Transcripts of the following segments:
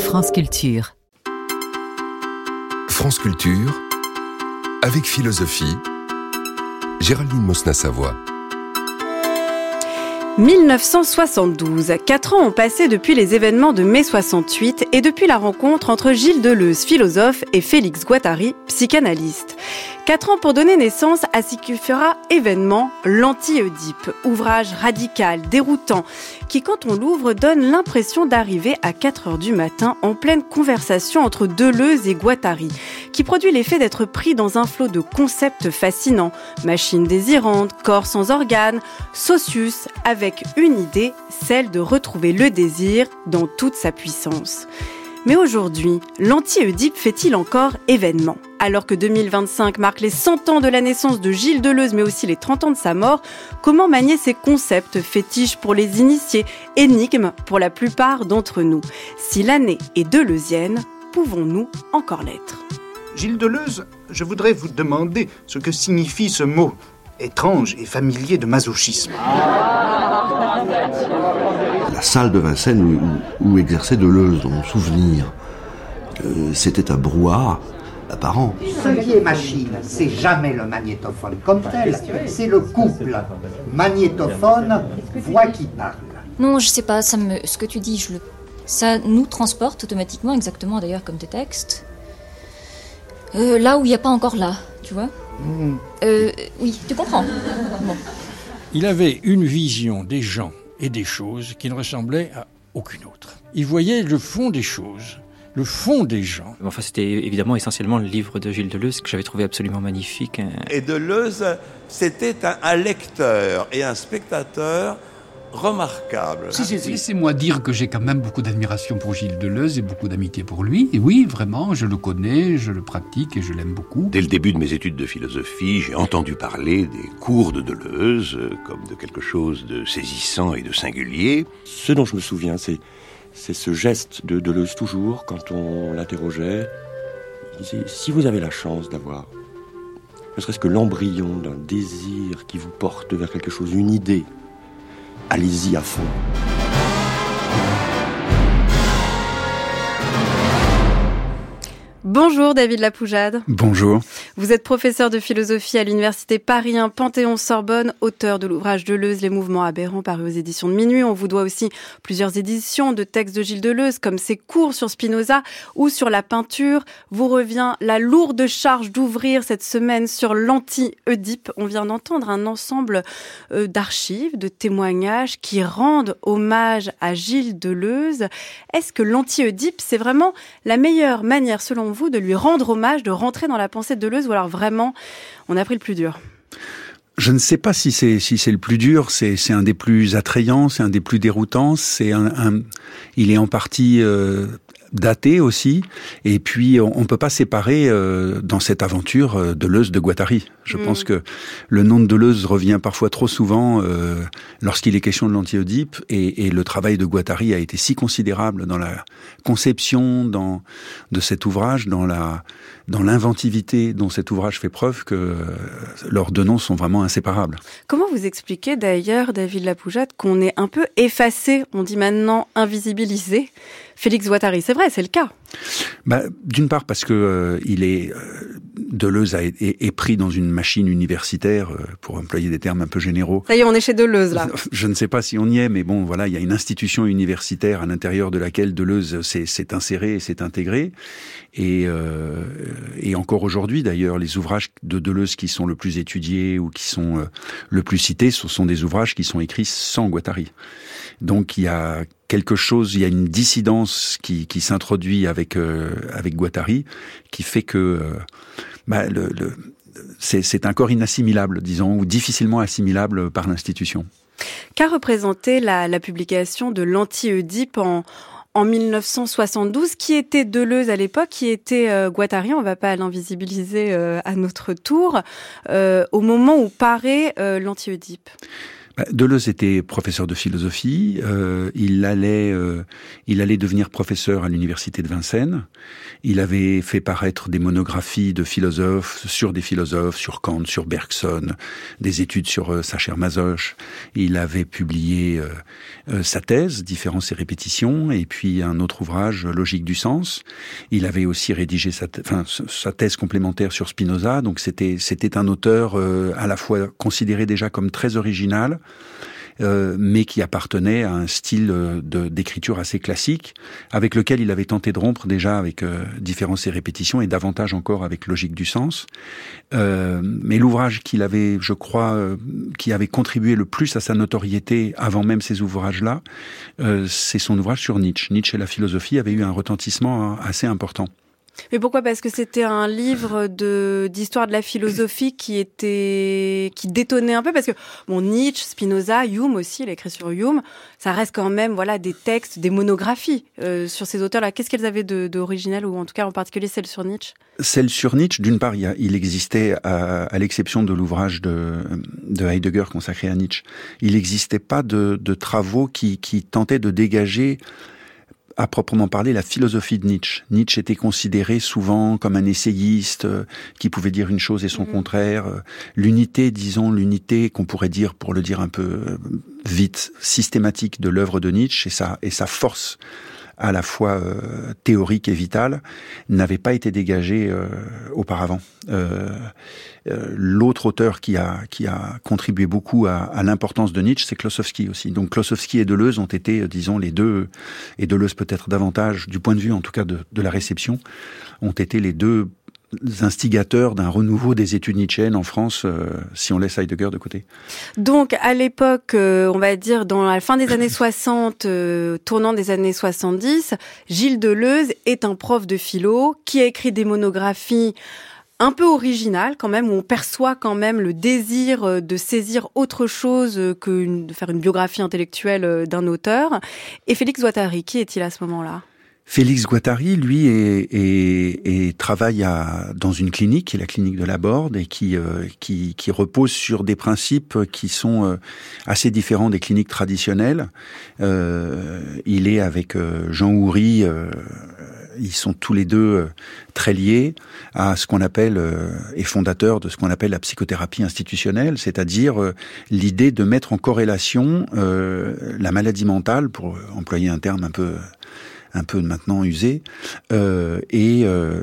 France Culture. France Culture, avec philosophie, Géraldine Mosna-Savoie. 1972. 4 ans ont passé depuis les événements de mai 68 et depuis la rencontre entre Gilles Deleuze, philosophe, et Félix Guattari, psychanalyste. 4 ans pour donner naissance à ce qui fera événement l'Anti-Oedipe, ouvrage radical, déroutant, qui quand on l'ouvre donne l'impression d'arriver à 4 heures du matin en pleine conversation entre Deleuze et Guattari, qui produit l'effet d'être pris dans un flot de concepts fascinants, machine désirante, corps sans organes, socius, avec une idée, celle de retrouver le désir dans toute sa puissance. Mais aujourd'hui, l'Anti-Oedipe fait-il encore événement ? Alors que 2025 marque les 100 ans de la naissance de Gilles Deleuze, mais aussi les 30 ans de sa mort, comment manier ces concepts fétiches pour les initiés, énigmes pour la plupart d'entre nous ? Si l'année est deleuzienne, pouvons-nous encore l'être ? Gilles Deleuze, je voudrais vous demander ce que signifie ce mot étrange et familier de masochisme. La salle de Vincennes où exerçait Deleuze, dans mon souvenir, c'était un brouhaha apparent. Ce qui est machine, c'est jamais le magnétophone comme tel, c'est le couple magnétophone-voix qui parle. Non, je sais pas, ce que tu dis, ça nous transporte automatiquement, exactement d'ailleurs comme tes textes, là où il n'y a pas encore là, tu vois. Oui, tu comprends. Bon. Il avait une vision des gens et des choses qui ne ressemblait à aucune autre. Il voyait le fond des choses, le fond des gens. Enfin, c'était évidemment essentiellement le livre de Gilles Deleuze que j'avais trouvé absolument magnifique. Et Deleuze, c'était un lecteur et un spectateur remarquable. Laissez-moi dire que j'ai quand même beaucoup d'admiration pour Gilles Deleuze et beaucoup d'amitié pour lui. Et oui, vraiment, je le connais, je le pratique et je l'aime beaucoup. Dès le début de mes études de philosophie, j'ai entendu parler des cours de Deleuze comme de quelque chose de saisissant et de singulier. Ce dont je me souviens, c'est ce geste de Deleuze toujours, quand on l'interrogeait. Il disait, si vous avez la chance d'avoir ne serait-ce que l'embryon d'un désir qui vous porte vers quelque chose, une idée, allez-y à fond. Bonjour David Lapoujade. Bonjour. Vous êtes professeur de philosophie à l'université Paris 1 Panthéon-Sorbonne, auteur de l'ouvrage Deleuze, Les mouvements aberrants, paru aux éditions de Minuit. On vous doit aussi plusieurs éditions de textes de Gilles Deleuze, comme ses cours sur Spinoza ou sur la peinture. Vous revient la lourde charge d'ouvrir cette semaine sur l'Anti-Oedipe. On vient d'entendre un ensemble d'archives, de témoignages qui rendent hommage à Gilles Deleuze. Est-ce que l'Anti-Oedipe, c'est vraiment la meilleure manière, selon vous, de lui rendre hommage, de rentrer dans la pensée de Deleuze, ou alors vraiment, on a pris le plus dur? Je ne sais pas si c'est le plus dur, c'est un des plus attrayants, c'est un des plus déroutants, il est en partie daté aussi, et puis on peut pas séparer dans cette aventure Deleuze de Guattari. Je pense que le nom de Deleuze revient parfois trop souvent lorsqu'il est question de l'Anti-Oedipe, et le travail de Guattari a été si considérable dans la conception de cet ouvrage, dans l'inventivité dont cet ouvrage fait preuve, que leurs deux noms sont vraiment inséparables. Comment vous expliquez d'ailleurs, David Lapoujade, qu'on est un peu effacé, on dit maintenant invisibilisé, Félix Guattari? C'est vrai, c'est le cas. D'une part parce que Deleuze est pris dans une machine universitaire, pour employer des termes un peu généraux. Ça y est, on est chez Deleuze, là. Je ne sais pas si on y est, mais bon, voilà, il y a une institution universitaire à l'intérieur de laquelle Deleuze s'est inséré et s'est intégré. Et encore aujourd'hui, d'ailleurs, les ouvrages de Deleuze qui sont le plus étudiés ou qui sont le plus cités, ce sont des ouvrages qui sont écrits sans Guattari. Donc il y a quelque chose, il y a une dissidence qui s'introduit avec Guattari, qui fait que c'est un corps inassimilable, disons, ou difficilement assimilable par l'institution. Qu'a représenté la publication de l'Anti-Oedipe en 1972, qui était Deleuze à l'époque, qui était Guattari, on ne va pas l'invisibiliser à notre tour, au moment où paraît l'Anti-Oedipe? Deleuze était professeur de philosophie. Il allait devenir professeur à l'université de Vincennes. Il avait fait paraître des monographies de philosophes, sur Kant, sur Bergson, des études sur Sacher-Masoch. Il avait publié sa thèse, Différence et répétition, et puis un autre ouvrage, Logique du sens. Il avait aussi rédigé sa thèse complémentaire sur Spinoza. Donc c'était un auteur à la fois considéré déjà comme très original, mais qui appartenait à un style d'écriture assez classique, avec lequel il avait tenté de rompre déjà avec Différence et répétition, et davantage encore avec Logique du sens. Mais l'ouvrage qu'il avait, je crois, qui avait contribué le plus à sa notoriété avant même ces ouvrages-là, c'est son ouvrage sur Nietzsche. Nietzsche et la philosophie avait eu un retentissement assez important. Mais pourquoi ? Parce que c'était un livre d'histoire de la philosophie qui détonnait un peu, parce que Nietzsche, Spinoza, Hume aussi, il a écrit sur Hume, ça reste quand même des textes, des monographies sur ces auteurs-là. Qu'est-ce qu'elles avaient d'original, ou en tout cas en particulier celle sur Nietzsche ? Celle sur Nietzsche, d'une part, il existait, à l'exception de l'ouvrage de Heidegger consacré à Nietzsche, il n'existait pas de travaux qui tentaient de dégager à proprement parler la philosophie de Nietzsche. Nietzsche était considéré souvent comme un essayiste qui pouvait dire une chose et son contraire. L'unité qu'on pourrait dire, pour le dire un peu vite, systématique de l'œuvre de Nietzsche et sa force à la fois théorique et vitale, n'avait pas été dégagée auparavant. L'autre auteur qui a contribué beaucoup à l'importance de Nietzsche, c'est Klossowski aussi. Donc Klossowski et Deleuze ont été, disons, les deux, et Deleuze peut-être davantage, du point de vue en tout cas de la réception, ont été les deux instigateurs d'un renouveau des études nietzschéennes en France, si on laisse Heidegger de côté. Donc, à l'époque, on va dire dans la fin des années 60, tournant des années 70, Gilles Deleuze est un prof de philo qui a écrit des monographies un peu originales quand même, où on perçoit quand même le désir de saisir autre chose que de faire une biographie intellectuelle d'un auteur. Et Félix Guattari, qui est-il à ce moment-là ? Félix Guattari, lui, travaille dans une clinique, qui est la clinique de la Borde, et qui repose sur des principes qui sont assez différents des cliniques traditionnelles. Il est avec Jean Houry, ils sont tous les deux très liés à ce qu'on appelle, et fondateurs de ce qu'on appelle la psychothérapie institutionnelle, c'est-à-dire l'idée de mettre en corrélation la maladie mentale, pour employer un terme un peu maintenant usé, et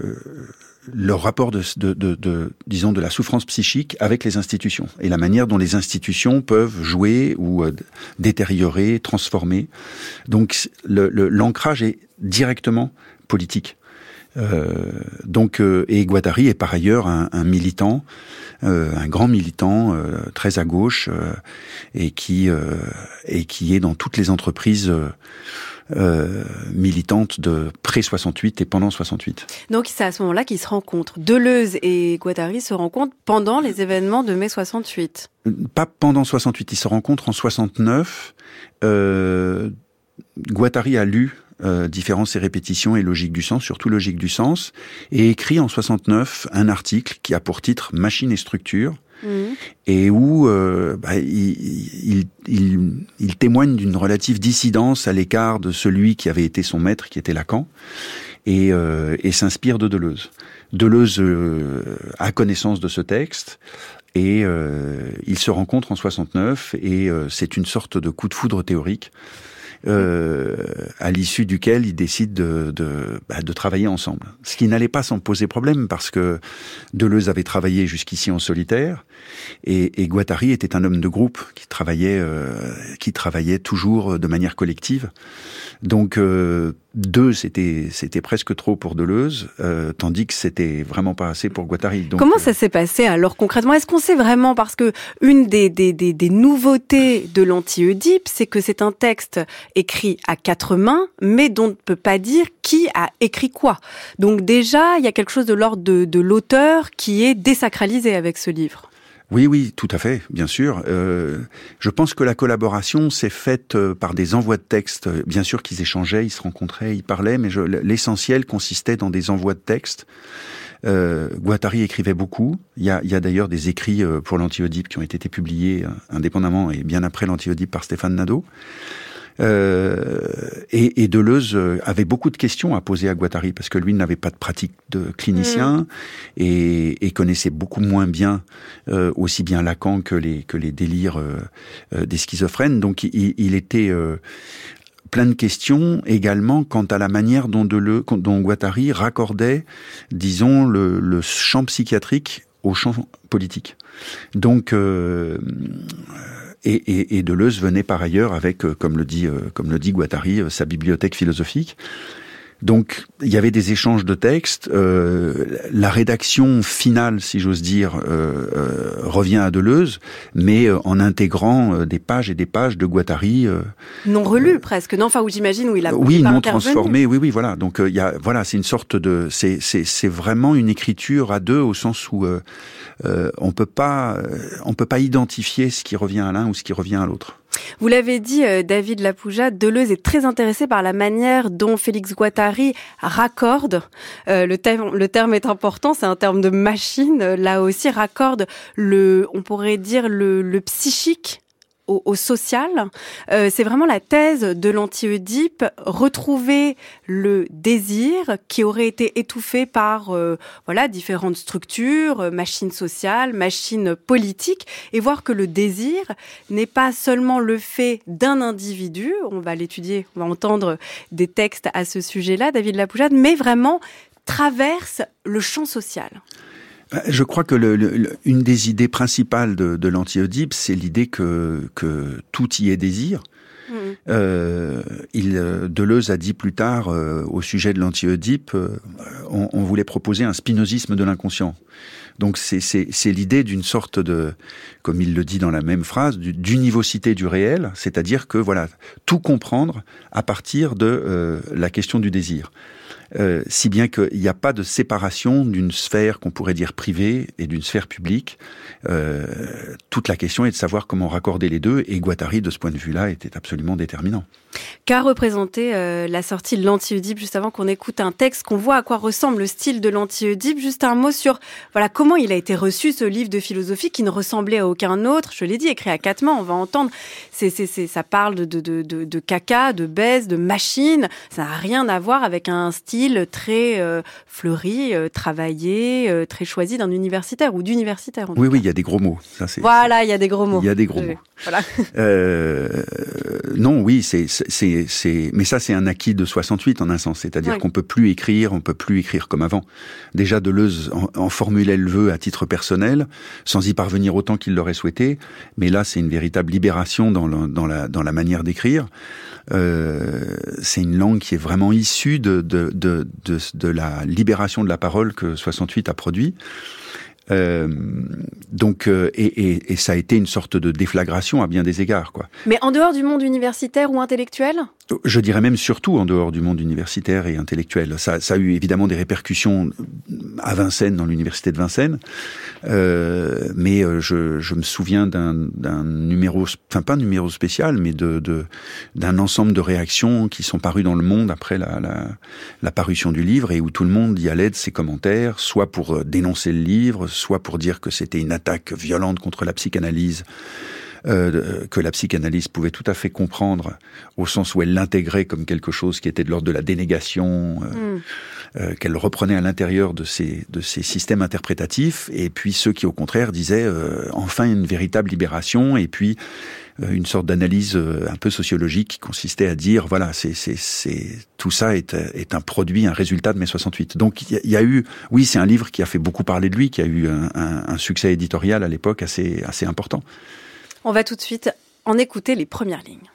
le rapport disons, de la souffrance psychique avec les institutions, et la manière dont les institutions peuvent jouer ou détériorer, transformer. Donc l'ancrage est directement politique. Et Guattari est par ailleurs un militant, un grand militant, très à gauche, et qui est dans toutes les entreprises militante de pré-68 et pendant 68. Donc c'est à ce moment-là qu'ils se rencontrent. Deleuze et Guattari se rencontrent pendant les événements de mai 68. Pas pendant 68, ils se rencontrent en 69. Guattari a lu Différence et répétition et Logique du sens, surtout Logique du sens, et écrit en 69 un article qui a pour titre Machine et structure, et où il témoigne d'une relative dissidence à l'écart de celui qui avait été son maître, qui était Lacan, et s'inspire de Deleuze. Deleuze a connaissance de ce texte, et ils se rencontrent en 69, et c'est une sorte de coup de foudre théorique, à l'issue duquel ils décident de travailler ensemble. Ce qui n'allait pas sans poser problème, parce que Deleuze avait travaillé jusqu'ici en solitaire, et Guattari était un homme de groupe qui travaillait toujours de manière collective. Donc deux, c'était presque trop pour Deleuze, tandis que c'était vraiment pas assez pour Guattari. Donc, comment ça s'est passé alors concrètement ? Est-ce qu'on sait vraiment, parce que une des nouveautés de l'Anti-Oedipe, c'est que c'est un texte écrit à 4 mains, mais dont on ne peut pas dire qui a écrit quoi. Donc déjà, il y a quelque chose de l'ordre de l'auteur qui est désacralisé avec ce livre. Oui, tout à fait, bien sûr. Je pense que la collaboration s'est faite par des envois de textes. Bien sûr qu'ils échangeaient, ils se rencontraient, ils parlaient, mais l'essentiel consistait dans des envois de textes. Guattari écrivait beaucoup. Il y a d'ailleurs des écrits pour l'Anti-Oedipe qui ont été publiés indépendamment et bien après l'Anti-Oedipe par Stéphane Nadeau. Et Deleuze avait beaucoup de questions à poser à Guattari parce que lui n'avait pas de pratique de clinicien et connaissait beaucoup moins bien aussi bien Lacan que les délires des schizophrènes. Donc il était plein de questions également quant à la manière dont Guattari raccordait, disons, le champ psychiatrique au champ politique. Donc et Deleuze venait par ailleurs avec, comme le dit Guattari, sa bibliothèque philosophique. Donc, il y avait des échanges de textes. La rédaction finale, si j'ose dire, revient à Deleuze, mais en intégrant des pages et des pages de Guattari. Non relues, presque, non? Enfin, où j'imagine, où il a oui, non transformées, oui, voilà. Donc, c'est une sorte de... C'est vraiment une écriture à deux, au sens où on peut pas identifier ce qui revient à l'un ou ce qui revient à l'autre. Vous l'avez dit, David Lapouja, Deleuze est très intéressé par la manière dont Félix Guattari raccorde, le terme est important, c'est un terme de machine, là aussi raccorde on pourrait dire le psychique au social. C'est vraiment la thèse de l'Anti-Oedipe, retrouver le désir qui aurait été étouffé par différentes structures, machines sociales, machines politiques, et voir que le désir n'est pas seulement le fait d'un individu, on va l'étudier, on va entendre des textes à ce sujet-là, David Lapouja, mais vraiment traverse le champ social. Je crois que une des idées principales de l'Anti-Oedipe, c'est l'idée que tout y est désir. Deleuze a dit plus tard, au sujet de l'Anti-Oedipe, on voulait proposer un spinozisme de l'inconscient. Donc c'est l'idée d'une sorte de, comme il le dit dans la même phrase, d'univocité du réel, c'est-à-dire que tout comprendre à partir de la question du désir. Si bien qu'il n'y a pas de séparation d'une sphère qu'on pourrait dire privée et d'une sphère publique. Toute la question est de savoir comment raccorder les deux, et Guattari, de ce point de vue-là, était absolument déterminant. Qu'a représenté la sortie de l'Anti-Oedipe, juste avant qu'on écoute un texte, qu'on voit à quoi ressemble le style de l'Anti-Oedipe. Juste un mot sur comment il a été reçu, ce livre de philosophie qui ne ressemblait à aucun autre. Je l'ai dit, écrit à 4 mains, on va entendre. Ça parle de caca, de baise, de machine. Ça n'a rien à voir avec un style très fleuri, travaillé, très choisi d'un universitaire ou d'universitaire. Oui, il y a des gros mots. Ça, il y a des gros mots. Il y a des gros mots. Voilà. Non, oui, mais ça, c'est un acquis de 68 en un sens. C'est-à-dire qu'on peut plus écrire comme avant. Déjà, Deleuze en formulait le vœu à titre personnel, sans y parvenir autant qu'il l'aurait souhaité. Mais là, c'est une véritable libération dans la manière d'écrire. C'est une langue qui est vraiment issue de la libération de la parole que 68 a produit. Donc ça a été une sorte de déflagration à bien des égards, quoi. Mais en dehors du monde universitaire ou intellectuel ? Je dirais même surtout en dehors du monde universitaire et intellectuel. Ça a eu évidemment des répercussions à Vincennes, dans l'université de Vincennes. Mais je me souviens d'un numéro, enfin pas un numéro spécial, mais d'un ensemble de réactions qui sont parues dans Le Monde après la parution du livre, et où tout le monde y allait de ses commentaires, soit pour dénoncer le livre, soit pour dire que c'était une attaque violente contre la psychanalyse, que la psychanalyse pouvait tout à fait comprendre, au sens où elle l'intégrait comme quelque chose qui était de l'ordre de la dénégation, qu'elle reprenait à l'intérieur de ces systèmes interprétatifs, et puis ceux qui au contraire disaient enfin une véritable libération, et puis une sorte d'analyse un peu sociologique qui consistait à dire voilà, tout ça est un produit, un résultat de mai 68. Donc il y a eu, oui, c'est un livre qui a fait beaucoup parler de lui, qui a eu un succès éditorial à l'époque assez important. On va tout de suite en écouter les premières lignes.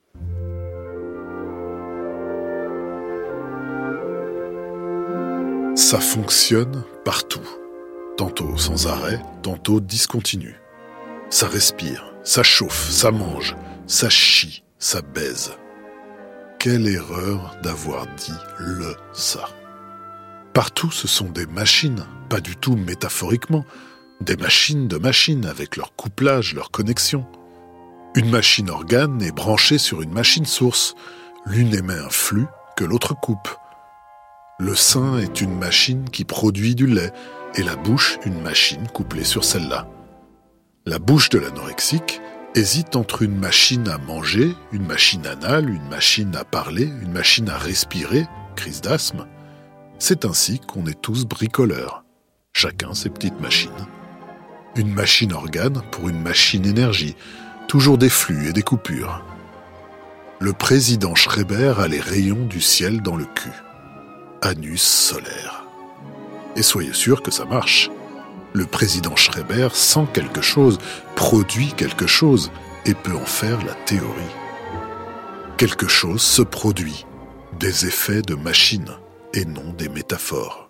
Ça fonctionne partout. Tantôt sans arrêt, tantôt discontinu. Ça respire, ça chauffe, ça mange, ça chie, ça baise. Quelle erreur d'avoir dit le ça. Partout, ce sont des machines, pas du tout métaphoriquement. Des machines de machines, avec leur couplage, leur connexion. Une machine organe est branchée sur une machine source. L'une émet un flux que l'autre coupe. Le sein est une machine qui produit du lait, et la bouche une machine couplée sur celle-là. La bouche de l'anorexique hésite entre une machine à manger, une machine anale, une machine à parler, une machine à respirer, crise d'asthme. C'est ainsi qu'on est tous bricoleurs, chacun ses petites machines. Une machine organe pour une machine énergie, toujours des flux et des coupures. Le président Schreiber a les rayons du ciel dans le cul. Anus solaire. Et soyez sûr que ça marche. Le président Schreiber sent quelque chose, produit quelque chose, et peut en faire la théorie. Quelque chose se produit, des effets de machine, et non des métaphores.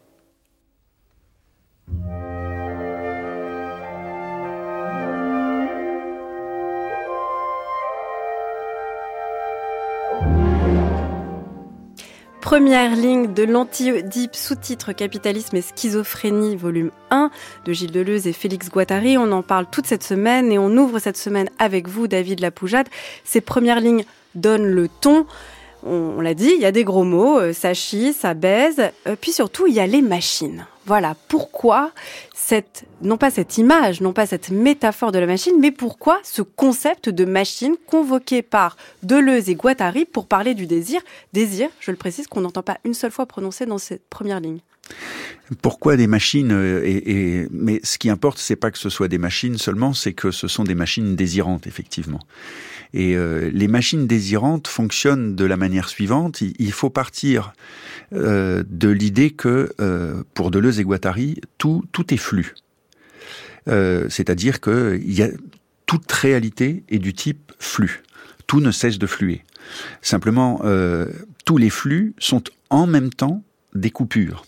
Première ligne de l'Anti-Oedipe, sous-titre Capitalisme et schizophrénie, volume 1, de Gilles Deleuze et Félix Guattari. On en parle toute cette semaine et on ouvre cette semaine avec vous, David Lapoujade. Ces premières lignes donnent le ton. On l'a dit, il y a des gros mots, ça chie, ça baise, puis surtout il y a les machines. Voilà, pourquoi non pas cette image, non pas cette métaphore de la machine, mais pourquoi ce concept de machine convoqué par Deleuze et Guattari pour parler du désir. Désir, je le précise, qu'on n'entend pas une seule fois prononcé dans cette première ligne. Pourquoi des machines mais ce qui importe, c'est pas que ce soit des machines seulement, c'est que ce sont des machines désirantes, effectivement. Et les machines désirantes fonctionnent de la manière suivante. Il faut partir de l'idée que, pour Deleuze et Guattari, tout est flux. C'est-à-dire que toute réalité est du type flux. Tout ne cesse de fluer. Simplement, tous les flux sont en même temps des coupures.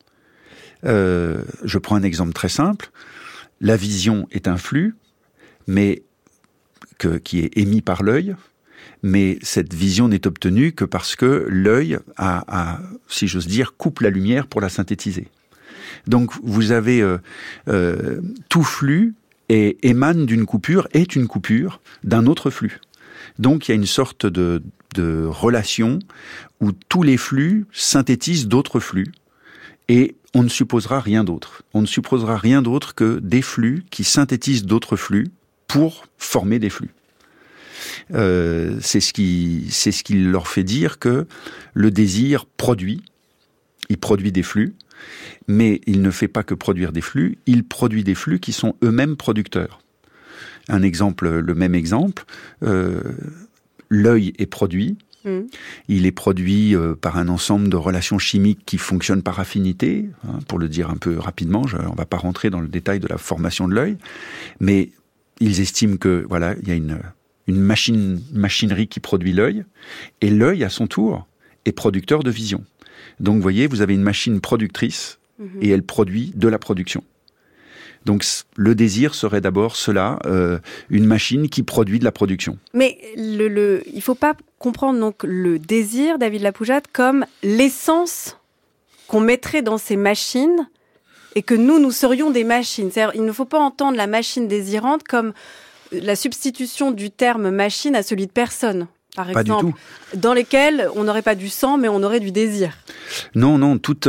Je prends un exemple très simple. La vision est un flux, mais qui est émis par l'œil, mais cette vision n'est obtenue que parce que l'œil si j'ose dire, coupe la lumière pour la synthétiser. Donc vous avez tout flux émane d'une coupure, est une coupure d'un autre flux. Donc il y a une sorte de relation où tous les flux synthétisent d'autres flux, et on ne supposera rien d'autre. On ne supposera rien d'autre que des flux qui synthétisent d'autres flux pour former des flux. C'est ce qui leur fait dire que le désir produit, il produit des flux, mais il ne fait pas que produire des flux, il produit des flux qui sont eux-mêmes producteurs. Le même exemple, l'œil est produit. Il est produit par un ensemble de relations chimiques qui fonctionnent par affinité, pour le dire un peu rapidement. On ne va pas rentrer dans le détail de la formation de l'œil, mais ils estiment que voilà, il y a une machinerie qui produit l'œil, et l'œil à son tour est producteur de vision. Donc vous voyez, vous avez une machine productrice et elle produit de la production. Donc le désir serait d'abord cela, une machine qui produit de la production. Mais il ne faut pas comprendre donc le désir, David Lapoujade, comme l'essence qu'on mettrait dans ces machines et que nous serions des machines. C'est-à-dire, il ne faut pas entendre la machine désirante comme la substitution du terme machine à celui de personne, par exemple, pas du tout. Dans lesquels on n'aurait pas du sang, mais on aurait du désir. Non, toute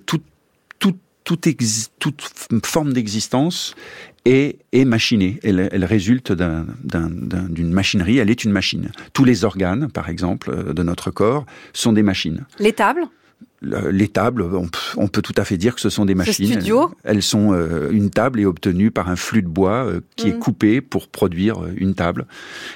forme d'existence est machinée. Elle résulte d'une machinerie, elle est une machine. Tous les organes, par exemple, de notre corps, sont des machines. Les tables ? Les tables, on peut tout à fait dire que ce sont des machines. Ce studio ? Elles sont une table est obtenue par un flux de bois qui est coupé pour produire une table.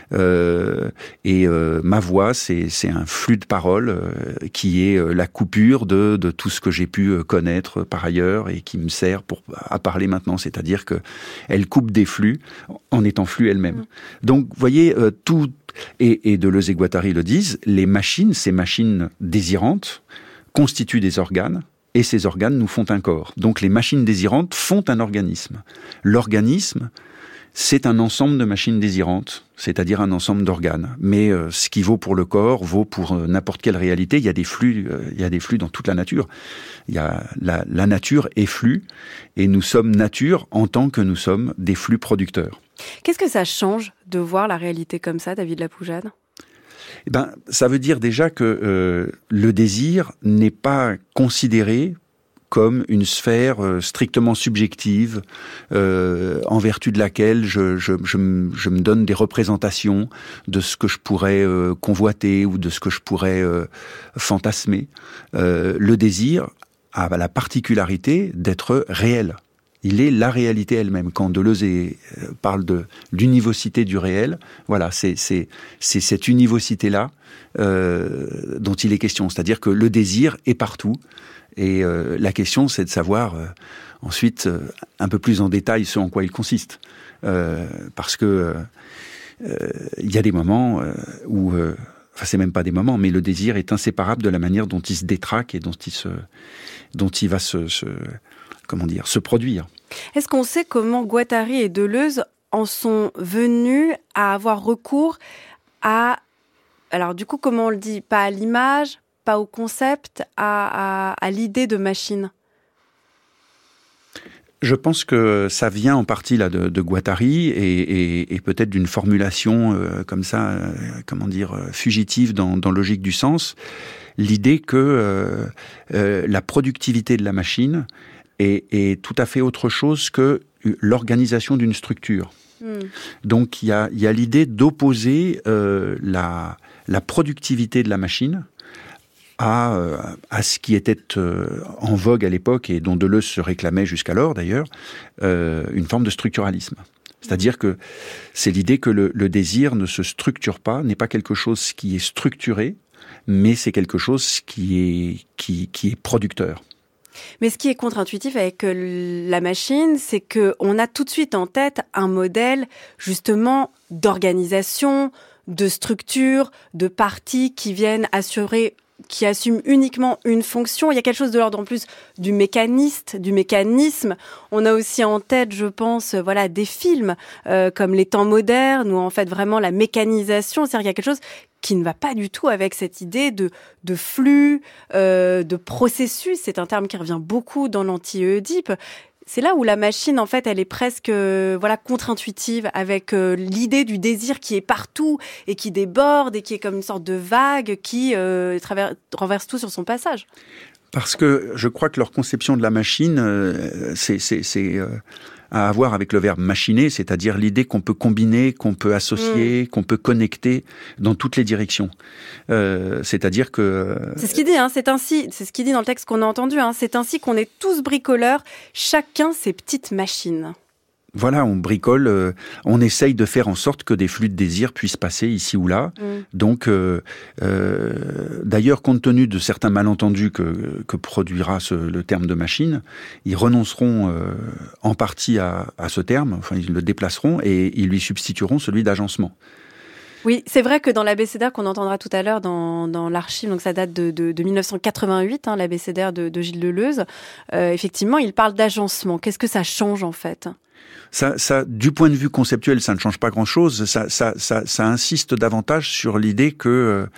Ma voix, c'est un flux de paroles qui est la coupure de tout ce que j'ai pu connaître par ailleurs et qui me sert à parler maintenant. C'est-à-dire que elle coupe des flux en étant flux elle-même. Donc, vous voyez, tout et Deleuze et Guattari le disent, les machines, ces machines désirantes, constituent des organes, et ces organes nous font un corps. Donc les machines désirantes font un organisme. L'organisme, c'est un ensemble de machines désirantes, c'est-à-dire un ensemble d'organes. Mais ce qui vaut pour le corps vaut pour n'importe quelle réalité. Il y a des flux dans toute la nature. La nature est flux, et nous sommes nature en tant que nous sommes des flux producteurs. Qu'est-ce que ça change de voir la réalité comme ça, David Lapoujade ? Ça veut dire déjà que le désir n'est pas considéré comme une sphère strictement subjective, en vertu de laquelle je me donne des représentations de ce que je pourrais convoiter ou de ce que je pourrais fantasmer. Le désir a la particularité d'être réel. Il est la réalité elle-même. Quand Deleuze parle de l'univocité du réel, voilà, c'est cette univocité-là dont il est question. C'est-à-dire que le désir est partout. Et la question, c'est de savoir ensuite un peu plus en détail ce en quoi il consiste. Parce que il y a des moments où... Enfin, c'est même pas des moments, mais le désir est inséparable de la manière dont il se détraque et dont il va se produire. Est-ce qu'on sait comment Guattari et Deleuze en sont venus à avoir recours à... Alors du coup, comment on le dit ? Pas à l'image, pas au concept, à l'idée de machine ? Je pense que ça vient en partie là de Guattari et peut-être d'une formulation comme ça, fugitive dans Logique du sens, l'idée que la productivité de la machine est tout à fait autre chose que l'organisation d'une structure. Donc il y a l'idée d'opposer la productivité de la machine à ce qui était en vogue à l'époque et dont Deleuze se réclamait jusqu'alors d'ailleurs, une forme de structuralisme. C'est-à-dire que c'est l'idée que le désir ne se structure pas, n'est pas quelque chose qui est structuré, mais c'est quelque chose qui est producteur. Mais ce qui est contre-intuitif avec la machine, c'est qu'on a tout de suite en tête un modèle justement d'organisation, de structure, de parties qui viennent qui assument uniquement une fonction. Il y a quelque chose de l'ordre en plus du mécanisme. On a aussi en tête, je pense, des films comme Les Temps modernes, où en fait vraiment la mécanisation, c'est-à-dire qu'il y a quelque chose qui ne va pas du tout avec cette idée de flux, de processus. C'est un terme qui revient beaucoup dans l'anti-Oedipe. C'est là où la machine, en fait, elle est presque contre-intuitive avec l'idée du désir qui est partout et qui déborde et qui est comme une sorte de vague qui renverse tout sur son passage. Parce que je crois que leur conception de la machine, c'est à avoir avec le verbe machiner, c'est-à-dire l'idée qu'on peut combiner, qu'on peut associer, qu'on peut connecter dans toutes les directions. C'est-à-dire que... C'est ce qu'il dit, c'est ce qu'il dit dans le texte qu'on a entendu, c'est ainsi qu'on est tous bricoleurs, chacun ses petites machines. Voilà, on bricole, on essaye de faire en sorte que des flux de désir puissent passer ici ou là. Donc, d'ailleurs, compte tenu de certains malentendus que produira le terme de machine, ils renonceront en partie à ce terme, enfin ils le déplaceront et ils lui substitueront celui d'agencement. Oui, c'est vrai que dans l'abécédaire qu'on entendra tout à l'heure dans l'archive, donc ça date de 1988, l'abécédaire de Gilles Deleuze, effectivement, il parle d'agencement. Qu'est-ce que ça change en fait ? Ça, du point de vue conceptuel, ça ne change pas grand-chose. Ça insiste davantage sur l'idée que,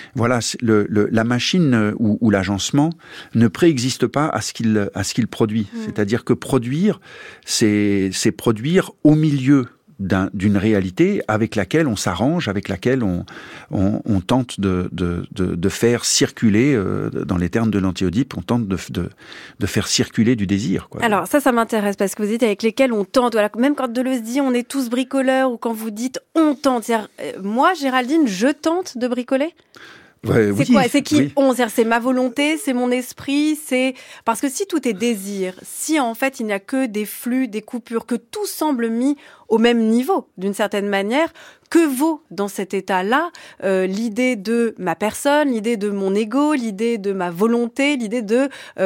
la machine ou l'agencement ne préexiste pas à ce qu'il produit. C'est-à-dire que produire, c'est produire au milieu d'une réalité avec laquelle on s'arrange, avec laquelle on tente de faire circuler, dans les termes de l'anti-Oedipe, on tente de faire circuler du désir. Quoi. Alors ça m'intéresse parce que vous dites avec lesquels on tente. Voilà, même quand Deleuze dit on est tous bricoleurs ou quand vous dites on tente. Moi, Géraldine, je tente de bricoler. Ouais, c'est quoi ? C'est qui on ? C'est ma volonté, c'est mon esprit, c'est... Parce que si tout est désir, si en fait il n'y a que des flux, des coupures, que tout semble mis au même niveau, d'une certaine manière, que vaut dans cet état-là l'idée de ma personne, l'idée de mon ego, l'idée de ma volonté, l'idée de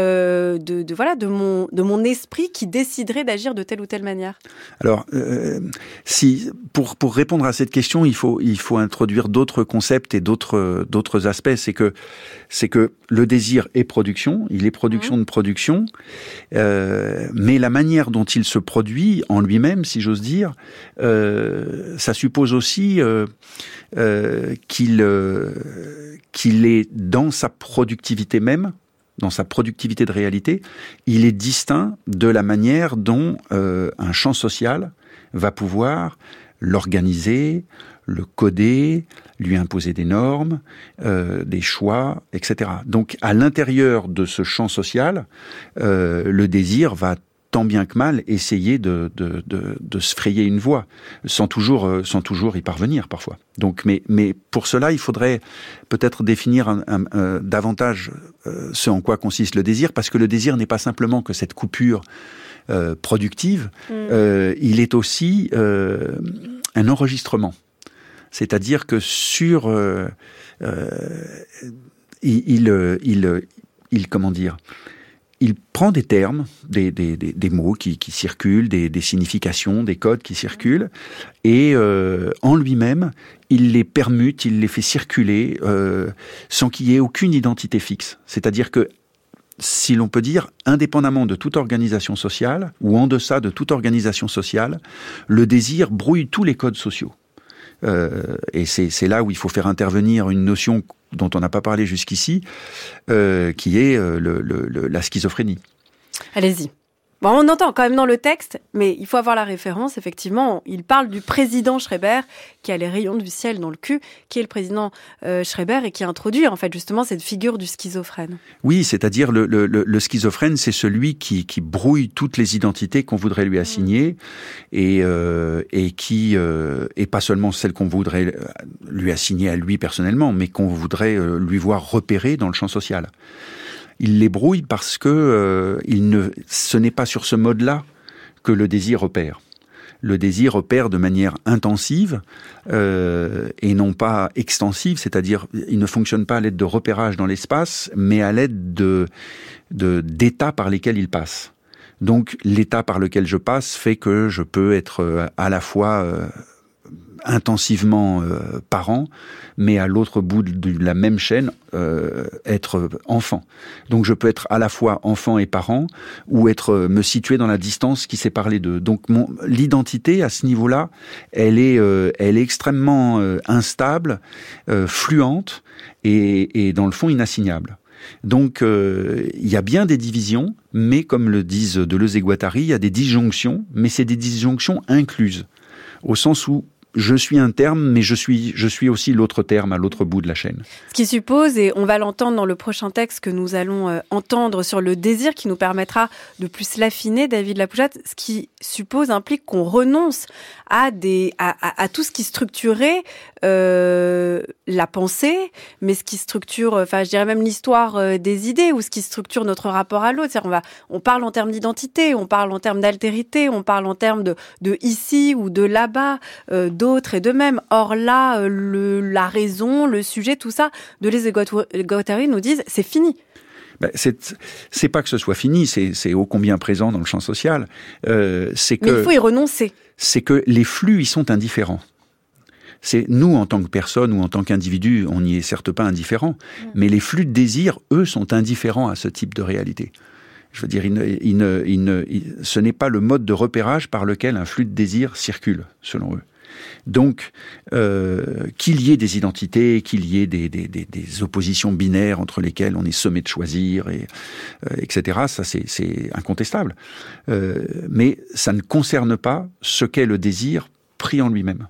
mon esprit qui déciderait d'agir de telle ou telle manière ? Alors, si pour répondre à cette question, il faut introduire d'autres concepts et d'autres aspects. C'est que le désir est production, il est production de production, mais la manière dont il se produit en lui-même, si j'ose dire, ça suppose aussi qu'il est dans sa productivité même, dans sa productivité de réalité, il est distinct de la manière dont un champ social va pouvoir l'organiser, le coder, lui imposer des normes, des choix, etc. Donc, à l'intérieur de ce champ social, le désir va tant bien que mal essayer de se frayer une voie, sans toujours y parvenir parfois. Donc, mais pour cela, il faudrait peut-être définir davantage ce en quoi consiste le désir, parce que le désir n'est pas simplement que cette coupure productive, il est aussi un enregistrement. C'est-à-dire que sur il prend des termes, des mots qui circulent, des significations, des codes qui circulent, et en lui-même, il les permute, il les fait circuler sans qu'il y ait aucune identité fixe. C'est-à-dire que, si l'on peut dire, indépendamment de toute organisation sociale, ou en deçà de toute organisation sociale, le désir brouille tous les codes sociaux. Et c'est là où il faut faire intervenir une notion dont on n'a pas parlé jusqu'ici, qui est la schizophrénie. Allez-y. Bon, on entend quand même dans le texte, mais il faut avoir la référence, effectivement. Il parle du président Schreiber, qui a les rayons du ciel dans le cul, qui est le président Schreiber et qui introduit, en fait, justement, cette figure du schizophrène. Oui, c'est-à-dire le schizophrène, c'est celui qui brouille toutes les identités qu'on voudrait lui assigner et pas seulement celles qu'on voudrait lui assigner à lui personnellement, mais qu'on voudrait lui voir repérer dans le champ social. Il les brouille parce que ce n'est pas sur ce mode-là que le désir opère. Le désir opère de manière intensive et non pas extensive, c'est-à-dire il ne fonctionne pas à l'aide de repérage dans l'espace, mais à l'aide d'états par lesquels il passe. Donc l'état par lequel je passe fait que je peux être à la fois intensivement parent, mais à l'autre bout de la même chaîne, être enfant. Donc je peux être à la fois enfant et parent, ou me situer dans la distance qui sépare les deux. Donc l'identité, à ce niveau-là, elle est extrêmement instable, fluente, et dans le fond inassignable. Donc il y a bien des divisions, mais comme le disent Deleuze et Guattari, il y a des disjonctions, mais c'est des disjonctions incluses, au sens où je suis un terme, mais je suis aussi l'autre terme à l'autre bout de la chaîne. Ce qui suppose, et on va l'entendre dans le prochain texte que nous allons entendre sur le désir, qui nous permettra de plus l'affiner, David Lapouchate, ce qui suppose, implique qu'on renonce à tout ce qui structurait la pensée, mais ce qui structure, enfin je dirais même l'histoire des idées, ou ce qui structure notre rapport à l'autre. C'est-à-dire on parle en termes d'identité, on parle en termes d'altérité, on parle en termes de ici ou de là-bas, d'autres et d'eux-mêmes. Or là, la raison, le sujet, tout ça, Deleuze et Guattari nous disent, c'est fini. C'est pas que ce soit fini, c'est ô combien présent dans le champ social. Mais il faut y renoncer. C'est que les flux y sont indifférents. C'est nous, en tant que personne ou en tant qu'individu, on n'y est certes pas indifférent, mais les flux de désir, eux, sont indifférents à ce type de réalité. Je veux dire, ce n'est pas le mode de repérage par lequel un flux de désir circule, selon eux. Donc, qu'il y ait des identités, qu'il y ait des oppositions binaires entre lesquelles on est sommé de choisir, etc., ça c'est incontestable. Mais ça ne concerne pas ce qu'est le désir pris en lui-même.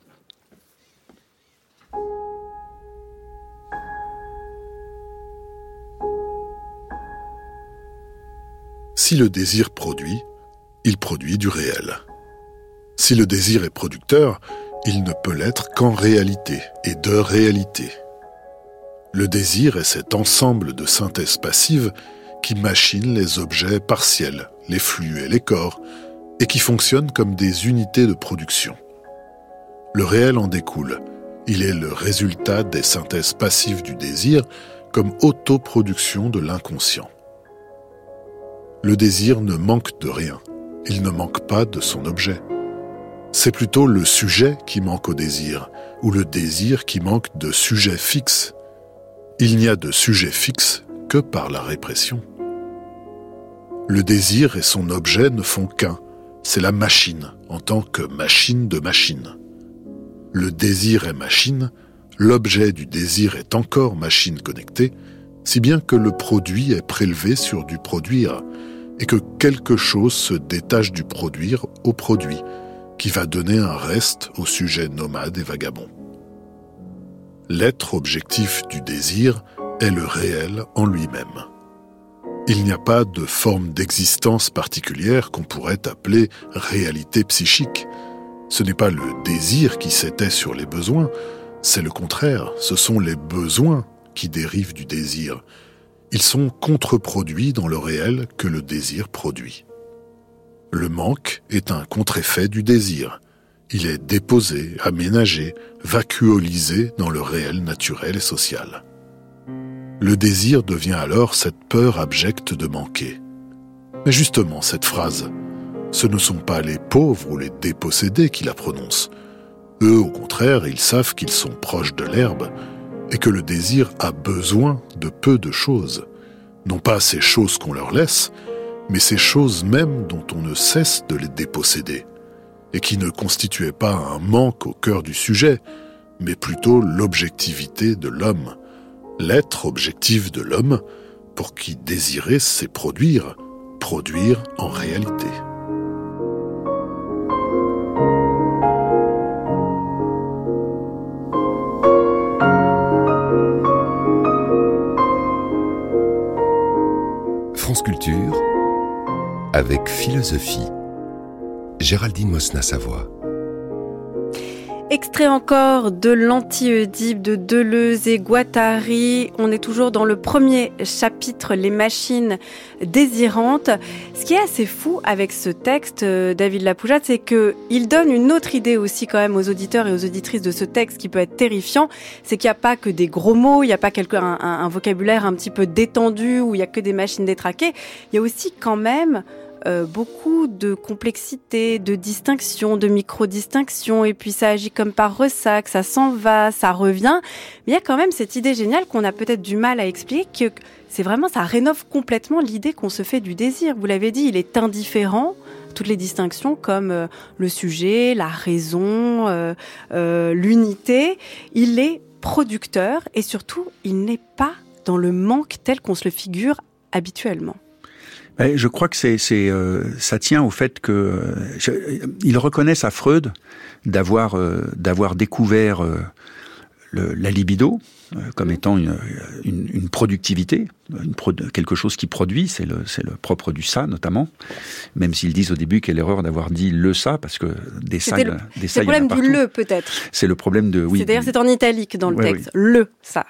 Si le désir produit, il produit du réel. Si le désir est producteur, il ne peut l'être qu'en réalité et de réalité. Le désir est cet ensemble de synthèse passive qui machine les objets partiels, les flux et les corps, et qui fonctionne comme des unités de production. Le réel en découle. Il est le résultat des synthèses passives du désir comme autoproduction de l'inconscient. Le désir ne manque de rien. Il ne manque pas de son objet. C'est plutôt le sujet qui manque au désir, ou le désir qui manque de sujet fixe. Il n'y a de sujet fixe que par la répression. Le désir et son objet ne font qu'un. C'est la machine, en tant que machine de machine. Le désir est machine, l'objet du désir est encore machine connectée, si bien que le produit est prélevé sur du produire, et que quelque chose se détache du produire au produit, qui va donner un reste au sujet nomade et vagabond. L'être objectif du désir est le réel en lui-même. Il n'y a pas de forme d'existence particulière qu'on pourrait appeler réalité psychique. Ce n'est pas le désir qui s'éteint sur les besoins, c'est le contraire, ce sont les besoins qui dérivent du désir. Ils sont contre-produits dans le réel que le désir produit. Le manque est un contre-effet du désir. Il est déposé, aménagé, vacuolisé dans le réel naturel et social. Le désir devient alors cette peur abjecte de manquer. Mais justement, cette phrase, ce ne sont pas les pauvres ou les dépossédés qui la prononcent. Eux, au contraire, ils savent qu'ils sont proches de l'herbe et que le désir a besoin de peu de choses. Non pas ces choses qu'on leur laisse, mais ces choses mêmes dont on ne cesse de les déposséder, et qui ne constituaient pas un manque au cœur du sujet, mais plutôt l'objectivité de l'homme, l'être objectif de l'homme, pour qui désirer, c'est produire en réalité. France Culture, avec philosophie. Géraldine Mosna-Savoie. Extrait encore de l'Anti-Oedipe de Deleuze et Guattari. On est toujours dans le premier chapitre, les machines désirantes. Ce qui est assez fou avec ce texte, David Lapoujade, c'est qu'il donne une autre idée aussi quand même aux auditeurs et aux auditrices de ce texte qui peut être terrifiant. C'est qu'il n'y a pas que des gros mots, il n'y a pas un vocabulaire un petit peu détendu où il n'y a que des machines détraquées. Il y a aussi quand même beaucoup de complexité, de distinction, de micro-distinction, et puis ça agit comme par ressac, ça s'en va, ça revient. Mais il y a quand même cette idée géniale qu'on a peut-être du mal à expliquer, que c'est vraiment, ça rénove complètement l'idée qu'on se fait du désir. Vous l'avez dit, il est indifférent, toutes les distinctions comme le sujet, la raison, l'unité. Il est producteur et surtout, il n'est pas dans le manque tel qu'on se le figure habituellement. Je crois que ça tient au fait que ils reconnaissent à Freud d'avoir découvert la libido comme étant une productivité, quelque chose qui produit, c'est le propre du ça notamment, même s'ils disent au début quelle erreur d'avoir dit le ça, parce que des ça, c'est le problème du le peut-être. C'est le problème de oui. C'est d'ailleurs c'est en italique dans le texte, oui. Le ça.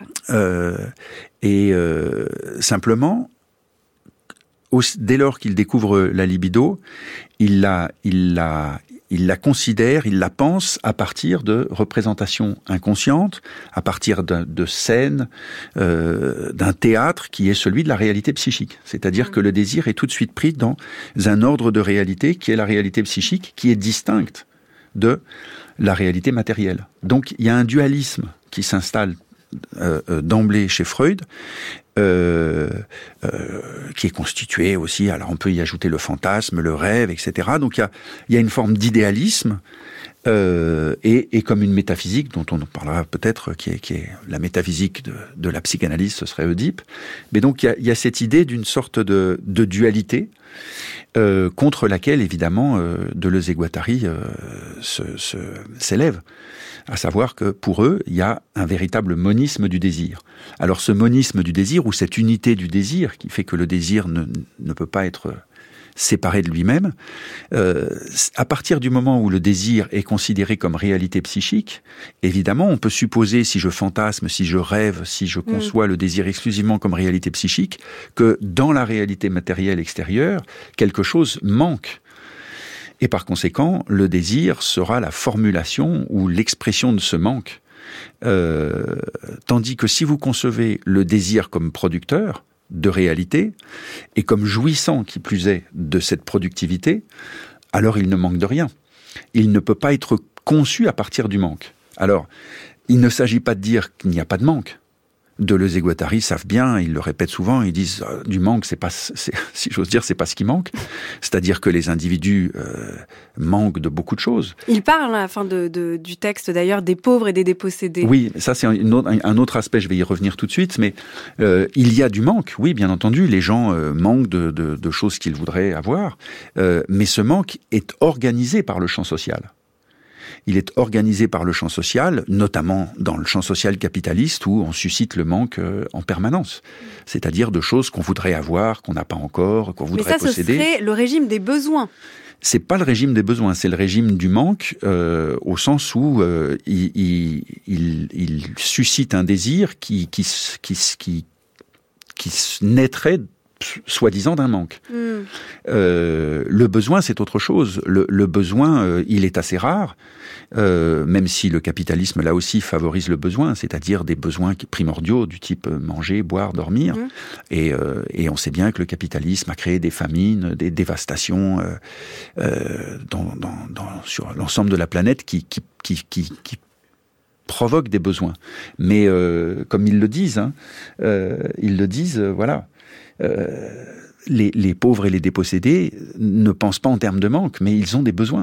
Simplement. Dès lors qu'il découvre la libido, il la considère, il la pense à partir de représentations inconscientes, à partir de scènes, d'un théâtre qui est celui de la réalité psychique. C'est-à-dire que le désir est tout de suite pris dans un ordre de réalité qui est la réalité psychique, qui est distincte de la réalité matérielle. Donc il y a un dualisme qui s'installe d'emblée chez Freud, qui est constitué aussi, alors on peut y ajouter le fantasme, le rêve, etc. Donc il y a une forme d'idéalisme et comme une métaphysique dont on parlera peut-être, qui est la métaphysique de la psychanalyse, ce serait Oedipe. Mais donc il y a cette idée d'une sorte de dualité contre laquelle évidemment Deleuze et Guattari s'élèvent. À savoir que pour eux, il y a un véritable monisme du désir. Alors ce monisme du désir, ou cette unité du désir, qui fait que le désir ne peut pas être séparé de lui-même, à partir du moment où le désir est considéré comme réalité psychique, évidemment, on peut supposer, si je fantasme, si je rêve, si je conçois le désir exclusivement comme réalité psychique, que dans la réalité matérielle extérieure, quelque chose manque. Et par conséquent, le désir sera la formulation ou l'expression de ce manque. Tandis que si vous concevez le désir comme producteur de réalité, et comme jouissant, qui plus est, de cette productivité, alors il ne manque de rien. Il ne peut pas être conçu à partir du manque. Alors, il ne s'agit pas de dire qu'il n'y a pas de manque. Deleuze et Guattari savent bien, ils le répètent souvent, ils disent du manque, si j'ose dire, c'est pas ce qui manque. C'est-à-dire que les individus manquent de beaucoup de choses. Il parle à la fin du texte d'ailleurs des pauvres et des dépossédés. Oui, ça c'est un autre aspect, je vais y revenir tout de suite, mais il y a du manque, oui, bien entendu, les gens manquent de choses qu'ils voudraient avoir, mais ce manque est organisé par le champ social. il est organisé par le champ social, notamment dans le champ social capitaliste où on suscite le manque en permanence. C'est-à-dire de choses qu'on voudrait avoir, qu'on n'a pas encore, qu'on voudrait posséder. Mais ça, ce serait le régime des besoins. C'est pas le régime des besoins, c'est le régime du manque, au sens où il suscite un désir qui naîtrait soi-disant d'un manque. Le besoin, c'est autre chose. Le besoin, il est assez rare, même si le capitalisme, là aussi, favorise le besoin, c'est-à-dire des besoins primordiaux du type manger, boire, dormir. Et on sait bien que le capitalisme a créé des famines, des dévastations sur l'ensemble de la planète qui provoquent des besoins. Mais comme ils le disent, voilà. Les pauvres et les dépossédés ne pensent pas en termes de manque, mais ils ont des besoins.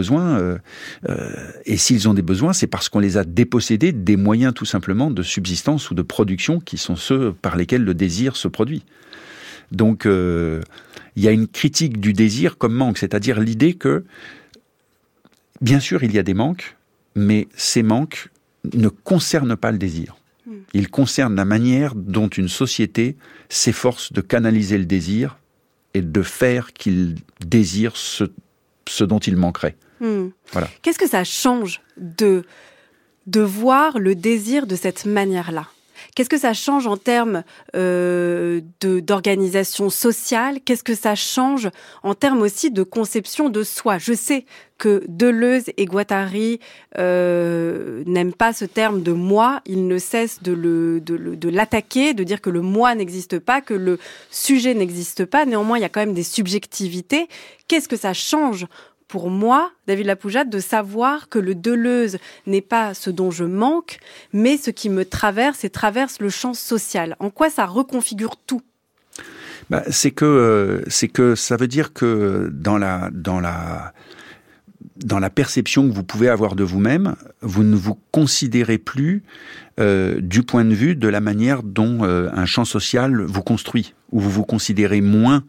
Et s'ils ont des besoins, c'est parce qu'on les a dépossédés des moyens tout simplement de subsistance ou de production qui sont ceux par lesquels le désir se produit. Donc, il y a une critique du désir comme manque, c'est-à-dire l'idée que, bien sûr, il y a des manques, mais ces manques ne concernent pas le désir. Il concerne la manière dont une société s'efforce de canaliser le désir et de faire qu'il désire ce dont il manquerait. Voilà. Qu'est-ce que ça change de voir le désir de cette manière-là ? Qu'est-ce que ça change en termes d'organisation sociale ? Qu'est-ce que ça change en termes aussi de conception de soi ? Je sais que Deleuze et Guattari n'aiment pas ce terme de moi. Ils ne cessent de l'attaquer, de dire que le moi n'existe pas, que le sujet n'existe pas. Néanmoins, il y a quand même des subjectivités. Qu'est-ce que ça change pour moi, David Lapoujade, de savoir que le Deleuze n'est pas ce dont je manque, mais ce qui me traverse et traverse le champ social. En quoi ça reconfigure tout ? C'est que ça veut dire que dans la perception que vous pouvez avoir de vous-même, vous ne vous considérez plus du point de vue de la manière dont un champ social vous construit, où vous vous considérez moins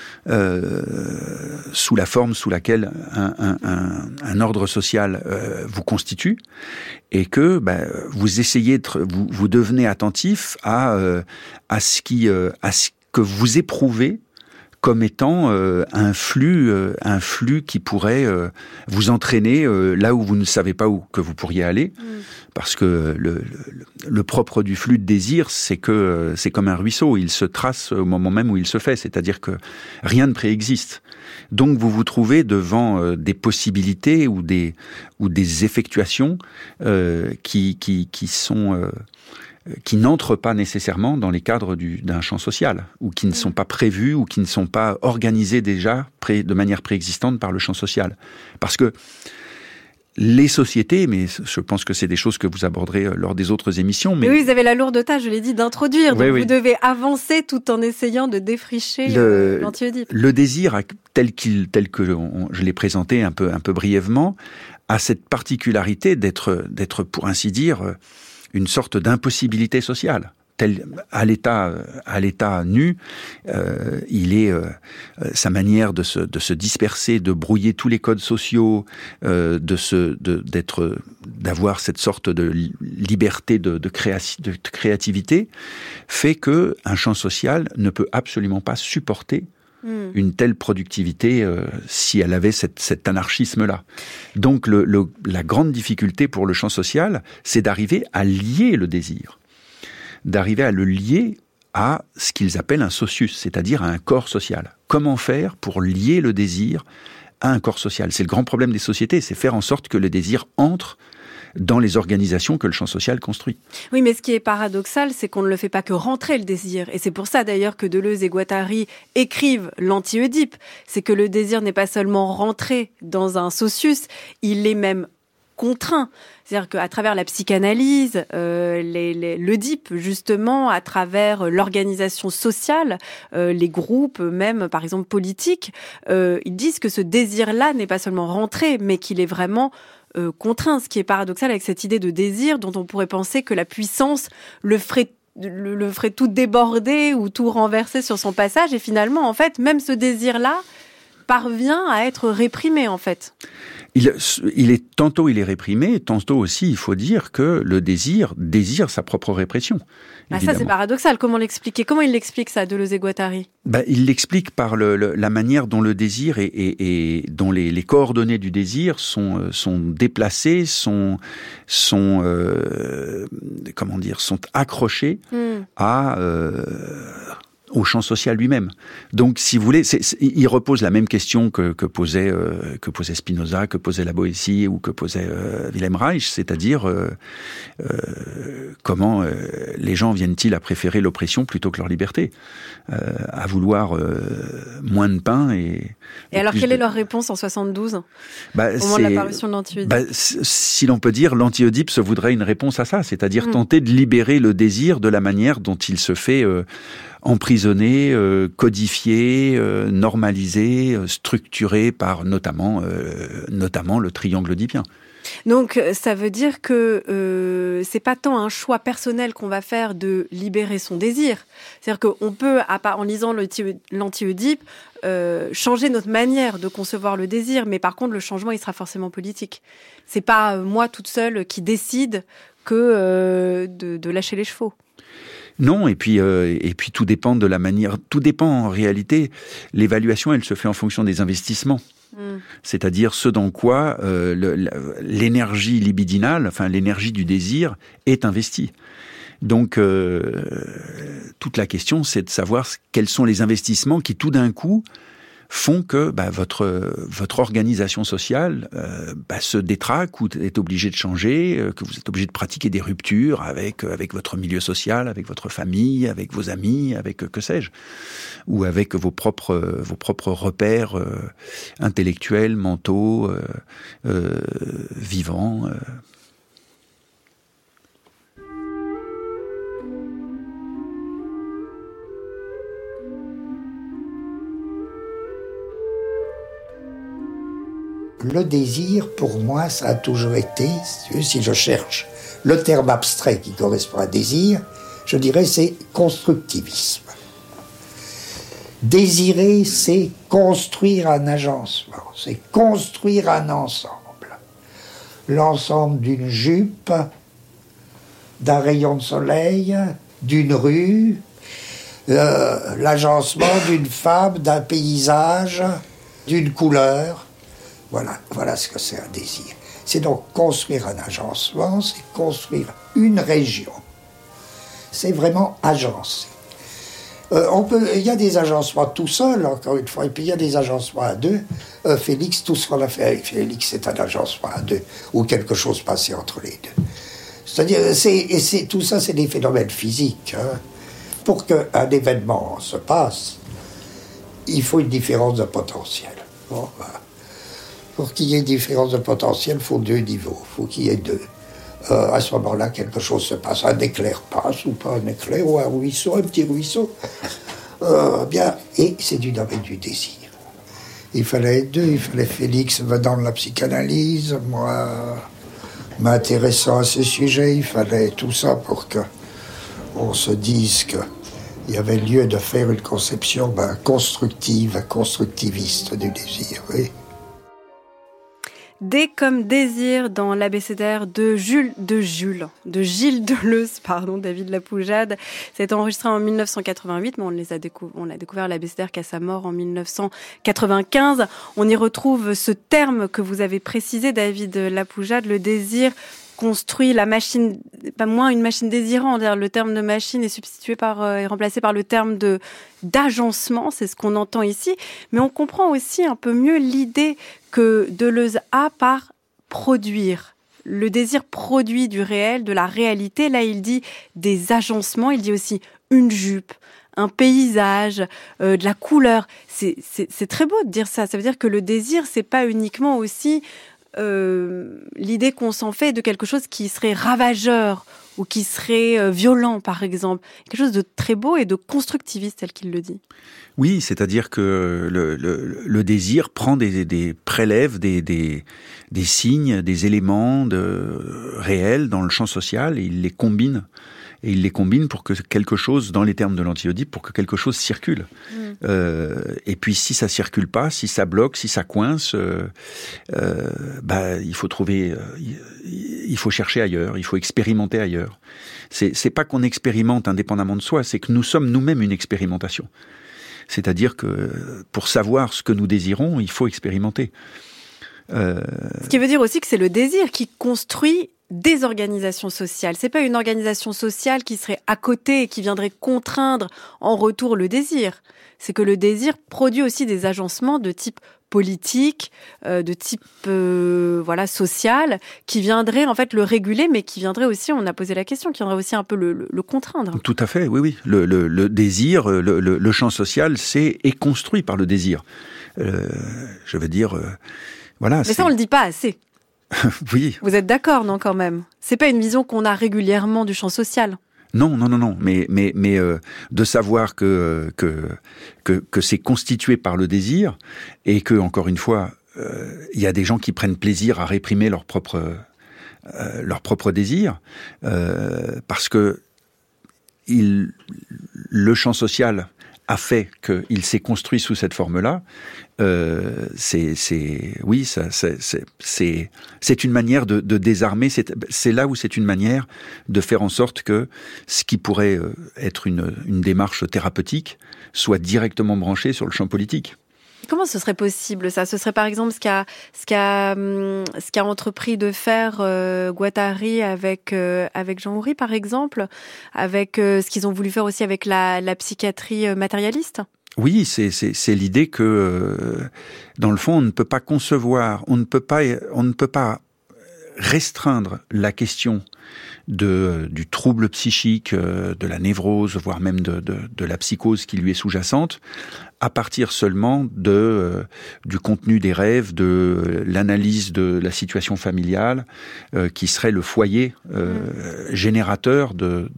sous la forme sous laquelle un ordre social vous constitue, et que vous essayez vous devenez attentif à ce que vous éprouvez comme étant un flux qui pourrait vous entraîner là où vous ne savez pas où que vous pourriez aller, parce que le propre du flux de désir, c'est que c'est comme un ruisseau, il se trace au moment même où il se fait, c'est-à-dire que rien ne préexiste. Donc vous vous trouvez devant des possibilités ou des effectuations qui n'entrent pas nécessairement dans les cadres d'un champ social, ou qui ne sont pas prévus, ou qui ne sont pas organisés déjà de manière préexistante par le champ social. Parce que les sociétés, mais je pense que c'est des choses que vous aborderez lors des autres émissions. Mais oui, vous avez la lourde tâche, je l'ai dit, d'introduire. Donc vous devez avancer tout en essayant de défricher l'anti-Oedipe. Le désir, tel que je l'ai présenté un peu brièvement, a cette particularité d'être, pour ainsi dire, une sorte d'impossibilité sociale. À l'état nu, il est sa manière de se disperser, de brouiller tous les codes sociaux, d'avoir cette sorte de liberté de créativité, fait que un champ social ne peut absolument pas supporter une telle productivité si elle avait cet anarchisme-là. Donc la grande difficulté pour le champ social, c'est d'arriver à lier le désir, d'arriver à le lier à ce qu'ils appellent un socius, c'est-à-dire à un corps social. Comment faire pour lier le désir à un corps social ? C'est le grand problème des sociétés, c'est faire en sorte que le désir entre dans les organisations que le champ social construit. Oui, mais ce qui est paradoxal, c'est qu'on ne le fait pas que rentrer, le désir. Et c'est pour ça, d'ailleurs, que Deleuze et Guattari écrivent l'anti-Oedipe. C'est que le désir n'est pas seulement rentré dans un socius, il est même contraint. C'est-à-dire qu'à travers la psychanalyse, l'Oedipe, justement, à travers l'organisation sociale, les groupes, même, par exemple, politiques, ils disent que ce désir-là n'est pas seulement rentré, mais qu'il est vraiment contraint, ce qui est paradoxal avec cette idée de désir dont on pourrait penser que la puissance le ferait tout déborder ou tout renverser sur son passage, et finalement, en fait, même ce désir-là parvient à être réprimé, en fait. Tantôt il est réprimé, tantôt aussi il faut dire que le désire désire sa propre répression. Ah, ça c'est paradoxal, comment l'expliquer? Comment il l'explique ça, Deleuze et Guattari? Il l'explique par la manière dont le désir et dont les coordonnées du désir sont déplacées, sont accrochées au champ social lui-même. Donc, si vous voulez, il repose la même question que posait Spinoza, que posait la Boétie ou que posait Wilhelm Reich, c'est-à-dire comment les gens viennent-ils à préférer l'oppression plutôt que leur liberté, à vouloir moins de pain et alors, quelle est leur réponse en 72 au moment de l'apparition de l'anti-Oedipe? Si l'on peut dire, l'anti-Oedipe se voudrait une réponse à ça, c'est-à-dire tenter de libérer le désir de la manière dont il se fait emprisonné, codifié, normalisé, structuré par notamment le triangle oedipien. Donc, ça veut dire que c'est pas tant un choix personnel qu'on va faire de libérer son désir. C'est-à-dire qu'on peut, en lisant l'anti-Oedipe, changer notre manière de concevoir le désir, mais par contre, le changement, il sera forcément politique. C'est pas moi toute seule qui décide que de lâcher les chevaux. Non, et puis tout dépend de la manière. Tout dépend en réalité. L'évaluation, elle se fait en fonction des investissements. C'est-à-dire ce dans quoi l'énergie libidinale, enfin l'énergie du désir, est investie. Donc, toute la question, c'est de savoir quels sont les investissements qui, tout d'un coup, font que votre organisation sociale se détraque ou est obligée de changer, que vous êtes obligé de pratiquer des ruptures avec votre milieu social, avec votre famille, avec vos amis, avec que sais-je, ou avec vos propres repères intellectuels, mentaux, vivants. Le désir, pour moi, ça a toujours été, si je cherche le terme abstrait qui correspond à désir, je dirais c'est constructivisme. Désirer, c'est construire un agencement, c'est construire un ensemble. L'ensemble d'une jupe, d'un rayon de soleil, d'une rue, l'agencement d'une femme, d'un paysage, d'une couleur. Voilà ce que c'est un désir. C'est donc construire un agencement, c'est construire une région. C'est vraiment agencer. Il y a des agencements tout seul, encore une fois, et puis il y a des agencements à deux. Félix, tout ce qu'on a fait avec Félix, c'est un agencement à deux, ou quelque chose passé entre les deux. C'est-à-dire, tout ça, c'est des phénomènes physiques. Pour qu'un événement se passe, il faut une différence de potentiel. Bon, voilà. Pour qu'il y ait une différence de potentiel, il faut deux niveaux. Il faut qu'il y ait deux. À ce moment-là, quelque chose se passe. Un éclair passe, ou pas un éclair, ou un ruisseau, un petit ruisseau. Et c'est du domaine du désir. Il fallait être deux. Il fallait Félix venant de la psychanalyse, moi m'intéressant à ce sujet. Il fallait tout ça pour qu'on se dise qu'il y avait lieu de faire une conception constructiviste du désir, oui. D comme désir dans l'abécédaire de Gilles Deleuze, David Lapoujade. C'est enregistré en 1988, mais on a découvert l'abécédaire qu'à sa mort en 1995. On y retrouve ce terme que vous avez précisé, David Lapoujade, le désir construit la machine, pas moins une machine désirante. Le terme de machine est est remplacé par le terme d'agencement, c'est ce qu'on entend ici. Mais on comprend aussi un peu mieux l'idée que Deleuze a par produire. Le désir produit du réel, de la réalité. Là, il dit des agencements, il dit aussi une jupe, un paysage, de la couleur. C'est très beau de dire ça. Ça veut dire que le désir, c'est pas uniquement aussi l'idée qu'on s'en fait de quelque chose qui serait ravageur ou qui serait violent, par exemple. Quelque chose de très beau et de constructiviste, tel qu'il le dit. Oui, c'est-à-dire que le désir prend prélève des signes, des éléments réels dans le champ social et il les combine. et il les combine pour que quelque chose, dans les termes de l'anti-Oedipe, pour que quelque chose circule. Et puis si ça circule pas, si ça bloque, si ça coince, il faut trouver, il faut chercher ailleurs, il faut expérimenter ailleurs. C'est pas qu'on expérimente indépendamment de soi, c'est que nous sommes nous-mêmes une expérimentation. C'est-à-dire que pour savoir ce que nous désirons, il faut expérimenter. Ce qui veut dire aussi que c'est le désir qui construit des organisations sociales. C'est pas une organisation sociale qui serait à côté et qui viendrait contraindre en retour le désir. C'est que le désir produit aussi des agencements de type politique, de type social, qui viendraient en fait le réguler, mais qui viendraient aussi, on a posé la question, qui viendraient aussi un peu le contraindre. Tout à fait, oui. Le désir, le champ social, est construit par le désir. Je veux dire, voilà. Mais ça, on le dit pas assez. Oui. Vous êtes d'accord, non, quand même? C'est pas une vision qu'on a régulièrement du champ social. Non. Mais de savoir que c'est constitué par le désir et que, encore une fois, il y a des gens qui prennent plaisir à réprimer leur propre désir, parce que le champ social a fait qu'il s'est construit sous cette forme-là. C'est une manière de désarmer. C'est là où c'est une manière de faire en sorte que ce qui pourrait être une démarche thérapeutique soit directement branché sur le champ politique. Comment ce serait possible, ça? Ce serait par exemple ce qu'a entrepris de faire Guattari avec Jean Houry, par exemple, avec ce qu'ils ont voulu faire aussi avec la psychiatrie matérialiste? Oui, c'est l'idée que, dans le fond, on ne peut pas concevoir, on ne peut pas restreindre la question du trouble psychique, de la névrose, voire même de la psychose qui lui est sous-jacente, à partir seulement du contenu des rêves, de l'analyse de la situation familiale, qui serait le foyer générateur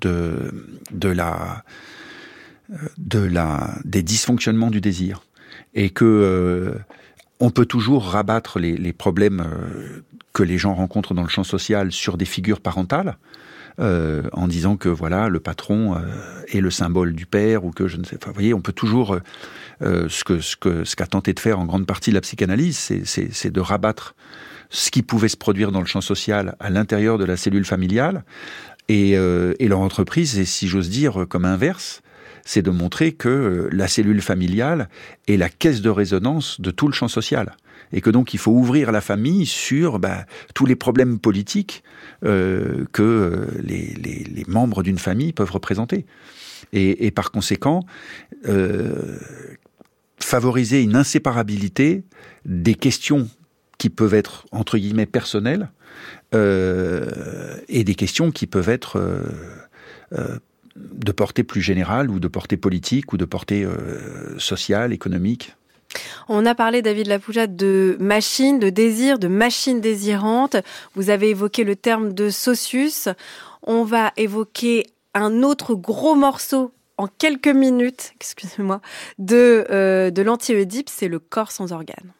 des dysfonctionnements du désir. Et que on peut toujours rabattre les problèmes que les gens rencontrent dans le champ social sur des figures parentales, en disant que voilà, le patron est le symbole du père, ou que je ne sais pas. Vous voyez, on peut toujours ce qu'a tenté de faire en grande partie la psychanalyse, c'est de rabattre ce qui pouvait se produire dans le champ social à l'intérieur de la cellule familiale, et leur entreprise est, si j'ose dire, comme inverse, c'est de montrer que la cellule familiale est la caisse de résonance de tout le champ social. Et que donc il faut ouvrir la famille sur tous les problèmes politiques que les membres d'une famille peuvent représenter. Et par conséquent, favoriser une inséparabilité des questions qui peuvent être, entre guillemets, personnelles, et des questions qui peuvent être de portée plus générale, ou de portée politique, ou de portée sociale, économique. On a parlé, David Lapoujade, de machine, de désir, de machine désirante. Vous avez évoqué le terme de socius. On va évoquer un autre gros morceau en quelques minutes, excusez-moi, de l'anti-Oedipe, c'est le corps sans organes.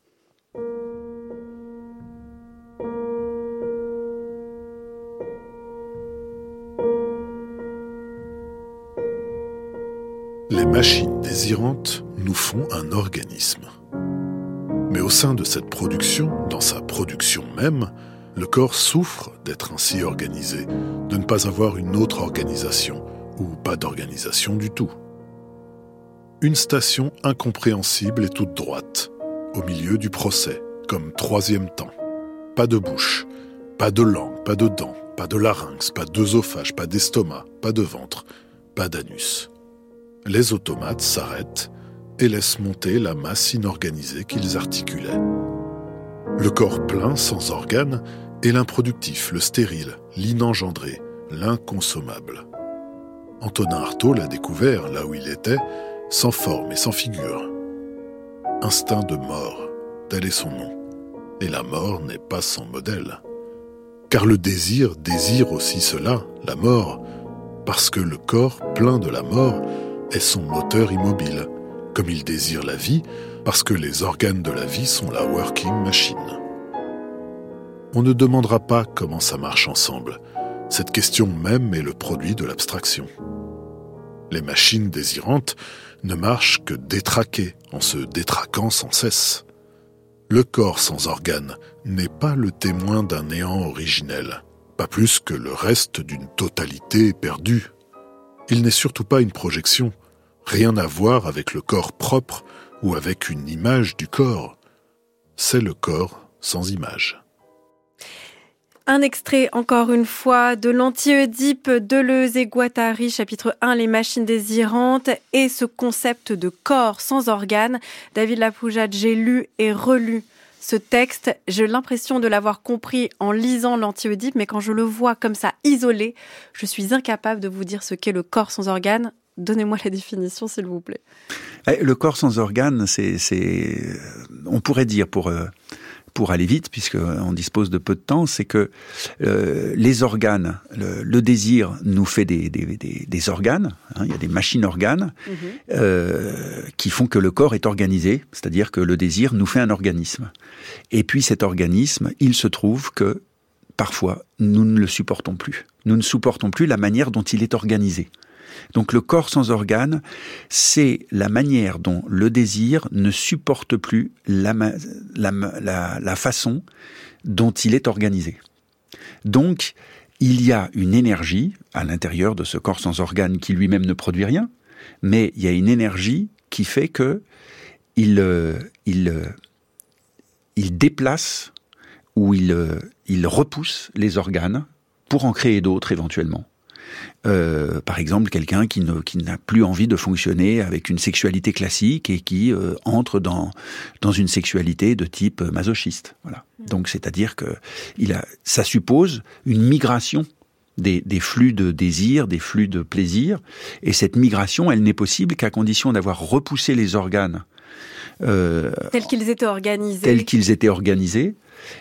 Les machines désirantes nous font un organisme. Mais au sein de cette production, dans sa production même, le corps souffre d'être ainsi organisé, de ne pas avoir une autre organisation, ou pas d'organisation du tout. Une station incompréhensible et toute droite, au milieu du procès, comme troisième temps. Pas de bouche, pas de langue, pas de dents, pas de larynx, pas d'œsophage, pas d'estomac, pas de ventre, pas d'anus. Les automates s'arrêtent et laissent monter la masse inorganisée qu'ils articulaient. Le corps plein, sans organes, est l'improductif, le stérile, l'inengendré, l'inconsommable. Antonin Artaud l'a découvert là où il était, sans forme et sans figure. Instinct de mort, tel est son nom. Et la mort n'est pas sans modèle. Car le désir désire aussi cela, la mort, parce que le corps plein de la mort est son moteur immobile, comme il désire la vie, parce que les organes de la vie sont la working machine. On ne demandera pas comment ça marche ensemble, Cette question même est le produit de l'abstraction. Les machines désirantes ne marchent que détraquées, en se détraquant sans cesse. Le corps sans organes n'est pas le témoin d'un néant originel, pas plus que le reste d'une totalité perdue. Il n'est surtout pas une projection, rien à voir avec le corps propre ou avec une image du corps. C'est le corps sans image. Un extrait, encore une fois, de l'Anti-Oedipe, Deleuze et Guattari, chapitre 1, les machines désirantes, et ce concept de corps sans organes. David Lapoujade, j'ai lu et relu ce texte. J'ai l'impression de l'avoir compris en lisant l'Anti-Oedipe, mais quand je le vois comme ça, isolé, je suis incapable de vous dire ce qu'est le corps sans organes. Donnez-moi la définition, s'il vous plaît. Le corps sans organes, on pourrait dire, pour aller vite, puisqu'on dispose de peu de temps, c'est que les organes, le désir nous fait des organes, il y a des machines-organes qui font que le corps est organisé, c'est-à-dire que le désir nous fait un organisme. Et puis cet organisme, il se trouve que parfois, nous ne le supportons plus. Nous ne supportons plus la manière dont il est organisé. Donc le corps sans organes, c'est la manière dont le désir ne supporte plus la façon dont il est organisé. Donc il y a une énergie à l'intérieur de ce corps sans organes qui lui-même ne produit rien, mais il y a une énergie qui fait que il déplace ou il repousse les organes pour en créer d'autres éventuellement. Par exemple, quelqu'un qui n'a plus envie de fonctionner avec une sexualité classique et qui entre dans une sexualité de type masochiste. Voilà. Donc, c'est-à-dire que ça suppose une migration des flux de désir, des flux de plaisir. Et cette migration, elle n'est possible qu'à condition d'avoir repoussé les organes tels qu'ils étaient organisés,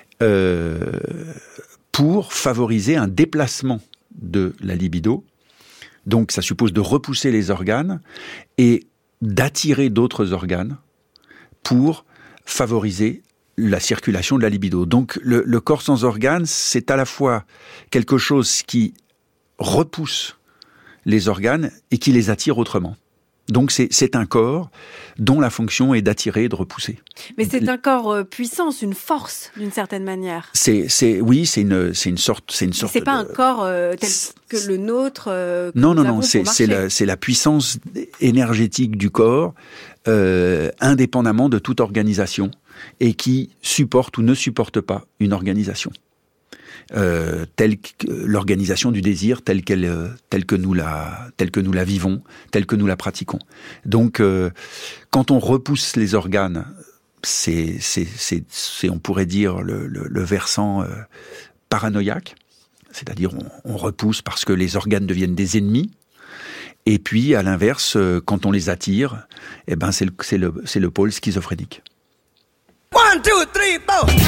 pour favoriser un déplacement de la libido. Donc ça suppose de repousser les organes et d'attirer d'autres organes pour favoriser la circulation de la libido. Donc le corps sans organes, c'est à la fois quelque chose qui repousse les organes et qui les attire autrement. Donc c'est un corps dont la fonction est d'attirer et de repousser. Mais c'est un corps puissant, c'est une force d'une certaine manière. Oui, c'est une sorte. C'est pas un corps tel que le nôtre. Non, c'est la puissance énergétique du corps, indépendamment de toute organisation, et qui supporte ou ne supporte pas une organisation. Telle que l'organisation du désir telle que nous la vivons, telle que nous la pratiquons. Donc quand on repousse les organes, c'est on pourrait dire le versant paranoïaque, c'est-à-dire on repousse parce que les organes deviennent des ennemis. Et puis à l'inverse, quand on les attire, c'est le pôle schizophrénique. 1, 2, 3, 4.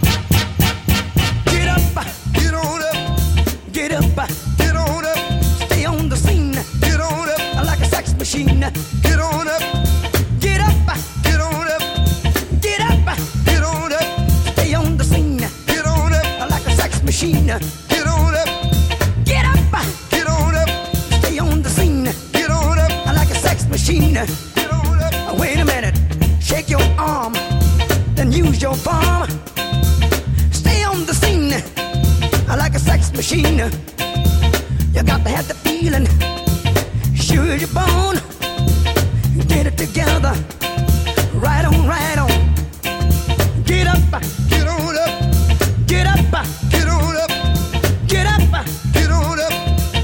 Get on up, get up, get on up, stay on the scene, get on up, like a sex machine, get on up, get up, get on up, get up, get on up, stay on the scene, get on up, like a sex machine, get on up, get up, get on up, stay on the scene, get on up, like a sex machine, get on up. Wait a minute, shake your arm, then use your palm, stay on the scene. Like a sex machine, you got to have the feeling, sure you're born, get it together, right on, get up, get on up, get up, get on up, get up, get on up.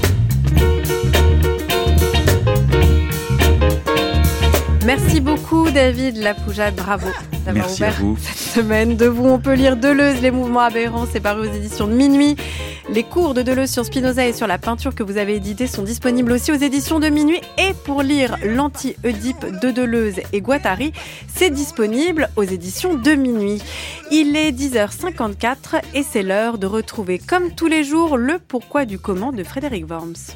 Merci beaucoup David Lapoujade, bravo d'avoir Merci ouvert à vous. cette semaine. De vous, on peut lire Deleuze, Les mouvements aberrants, c'est paru aux éditions de Minuit. Les cours de Deleuze sur Spinoza et sur la peinture que vous avez édités sont disponibles aussi aux éditions de Minuit. Et pour lire l'Anti-Oedipe de Deleuze et Guattari, c'est disponible aux éditions de Minuit. Il est 10h54 et c'est l'heure de retrouver comme tous les jours le pourquoi du comment de Frédéric Worms.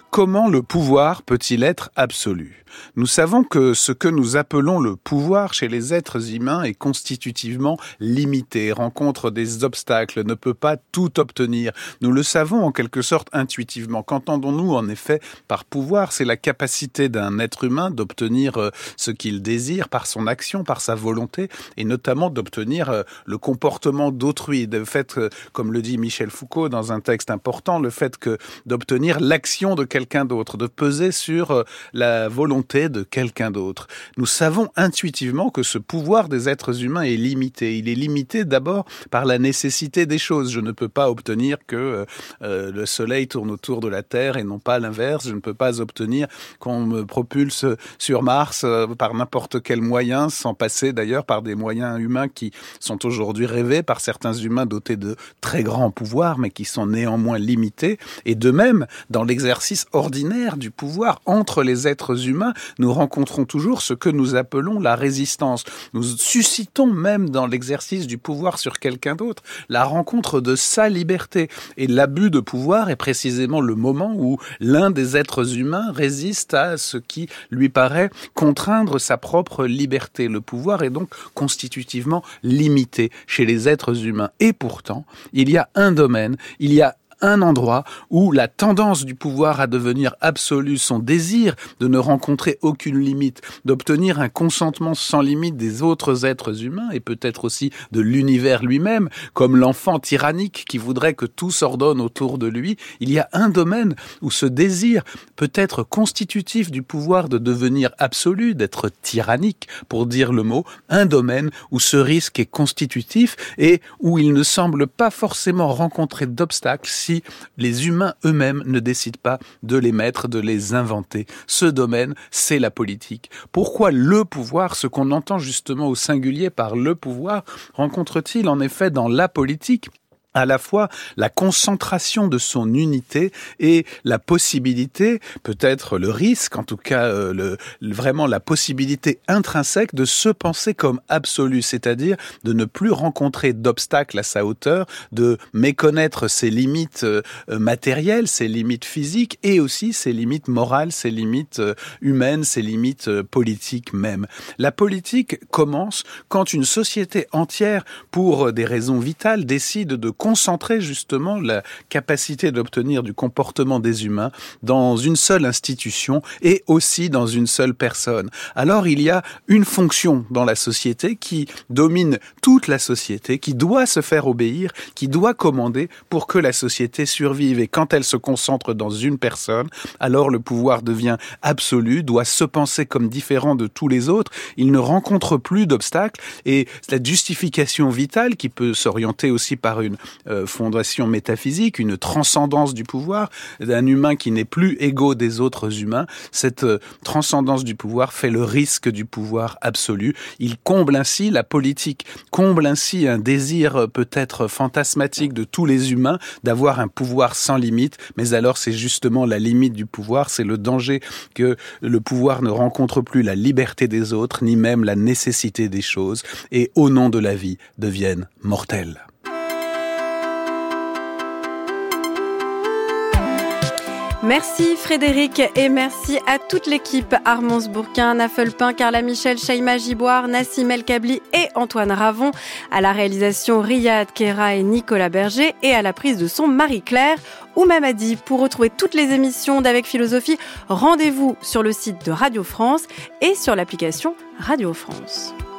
Comment le pouvoir peut-il être absolu ? Nous savons que ce que nous appelons le pouvoir chez les êtres humains est constitutivement limité, rencontre des obstacles, ne peut pas tout obtenir. Nous le savons en quelque sorte intuitivement. Qu'entendons-nous en effet par pouvoir ? C'est la capacité d'un être humain d'obtenir ce qu'il désire par son action, par sa volonté, et notamment d'obtenir le comportement d'autrui. Le fait, comme le dit Michel Foucault dans un texte important, le fait d'obtenir l'action de quelqu'un d'autre, de peser sur la volonté de quelqu'un d'autre. Nous savons intuitivement que ce pouvoir des êtres humains est limité. Il est limité d'abord par la nécessité des choses. Je ne peux pas obtenir que le soleil tourne autour de la Terre et non pas l'inverse. Je ne peux pas obtenir qu'on me propulse sur Mars par n'importe quel moyen, sans passer d'ailleurs par des moyens humains qui sont aujourd'hui rêvés par certains humains dotés de très grands pouvoirs, mais qui sont néanmoins limités. Et de même, dans l'exercice ordinaire du pouvoir entre les êtres humains, nous rencontrons toujours ce que nous appelons la résistance. Nous suscitons même dans l'exercice du pouvoir sur quelqu'un d'autre la rencontre de sa liberté. Et l'abus de pouvoir est précisément le moment où l'un des êtres humains résiste à ce qui lui paraît contraindre sa propre liberté. Le pouvoir est donc constitutivement limité chez les êtres humains. Et pourtant, il y a un domaine, il y a un endroit où la tendance du pouvoir à devenir absolu, son désir de ne rencontrer aucune limite, d'obtenir un consentement sans limite des autres êtres humains et peut-être aussi de l'univers lui-même, comme l'enfant tyrannique qui voudrait que tout s'ordonne autour de lui, il y a un domaine où ce désir peut être constitutif du pouvoir de devenir absolu, d'être tyrannique, pour dire le mot, un domaine où ce risque est constitutif et où il ne semble pas forcément rencontrer d'obstacles si les humains eux-mêmes ne décident pas de les mettre, de les inventer. Ce domaine, c'est la politique. Pourquoi le pouvoir, ce qu'on entend justement au singulier par le pouvoir, rencontre-t-il en effet dans la politique à la fois la concentration de son unité et la possibilité, peut-être le risque, en tout cas vraiment la possibilité intrinsèque de se penser comme absolu, c'est-à-dire de ne plus rencontrer d'obstacles à sa hauteur, de méconnaître ses limites matérielles, ses limites physiques et aussi ses limites morales, ses limites humaines, ses limites politiques même. La politique commence quand une société entière, pour des raisons vitales, décide de concentrer justement la capacité d'obtenir du comportement des humains dans une seule institution et aussi dans une seule personne. Alors il y a une fonction dans la société qui domine toute la société, qui doit se faire obéir, qui doit commander pour que la société survive. Et quand elle se concentre dans une personne, alors le pouvoir devient absolu, doit se penser comme différent de tous les autres, il ne rencontre plus d'obstacles et la justification vitale qui peut s'orienter aussi par une fondation métaphysique, une transcendance du pouvoir, d'un humain qui n'est plus égaux des autres humains. Cette transcendance du pouvoir fait le risque du pouvoir absolu. Il comble ainsi, la politique comble ainsi un désir peut-être fantasmatique de tous les humains d'avoir un pouvoir sans limite, mais alors c'est justement la limite du pouvoir, c'est le danger que le pouvoir ne rencontre plus la liberté des autres, ni même la nécessité des choses, et au nom de la vie deviennent mortels. Merci Frédéric et merci à toute l'équipe, Armance Bourquin, Nafelpin, Carla Michel, Shaima Giboire, Nassim El Kabli et Antoine Ravon, à la réalisation Riyad Kera et Nicolas Berger et à la prise de son Marie-Claire ou Mamadi. Pour retrouver toutes les émissions d'Avec Philosophie, rendez-vous sur le site de Radio France et sur l'application Radio France.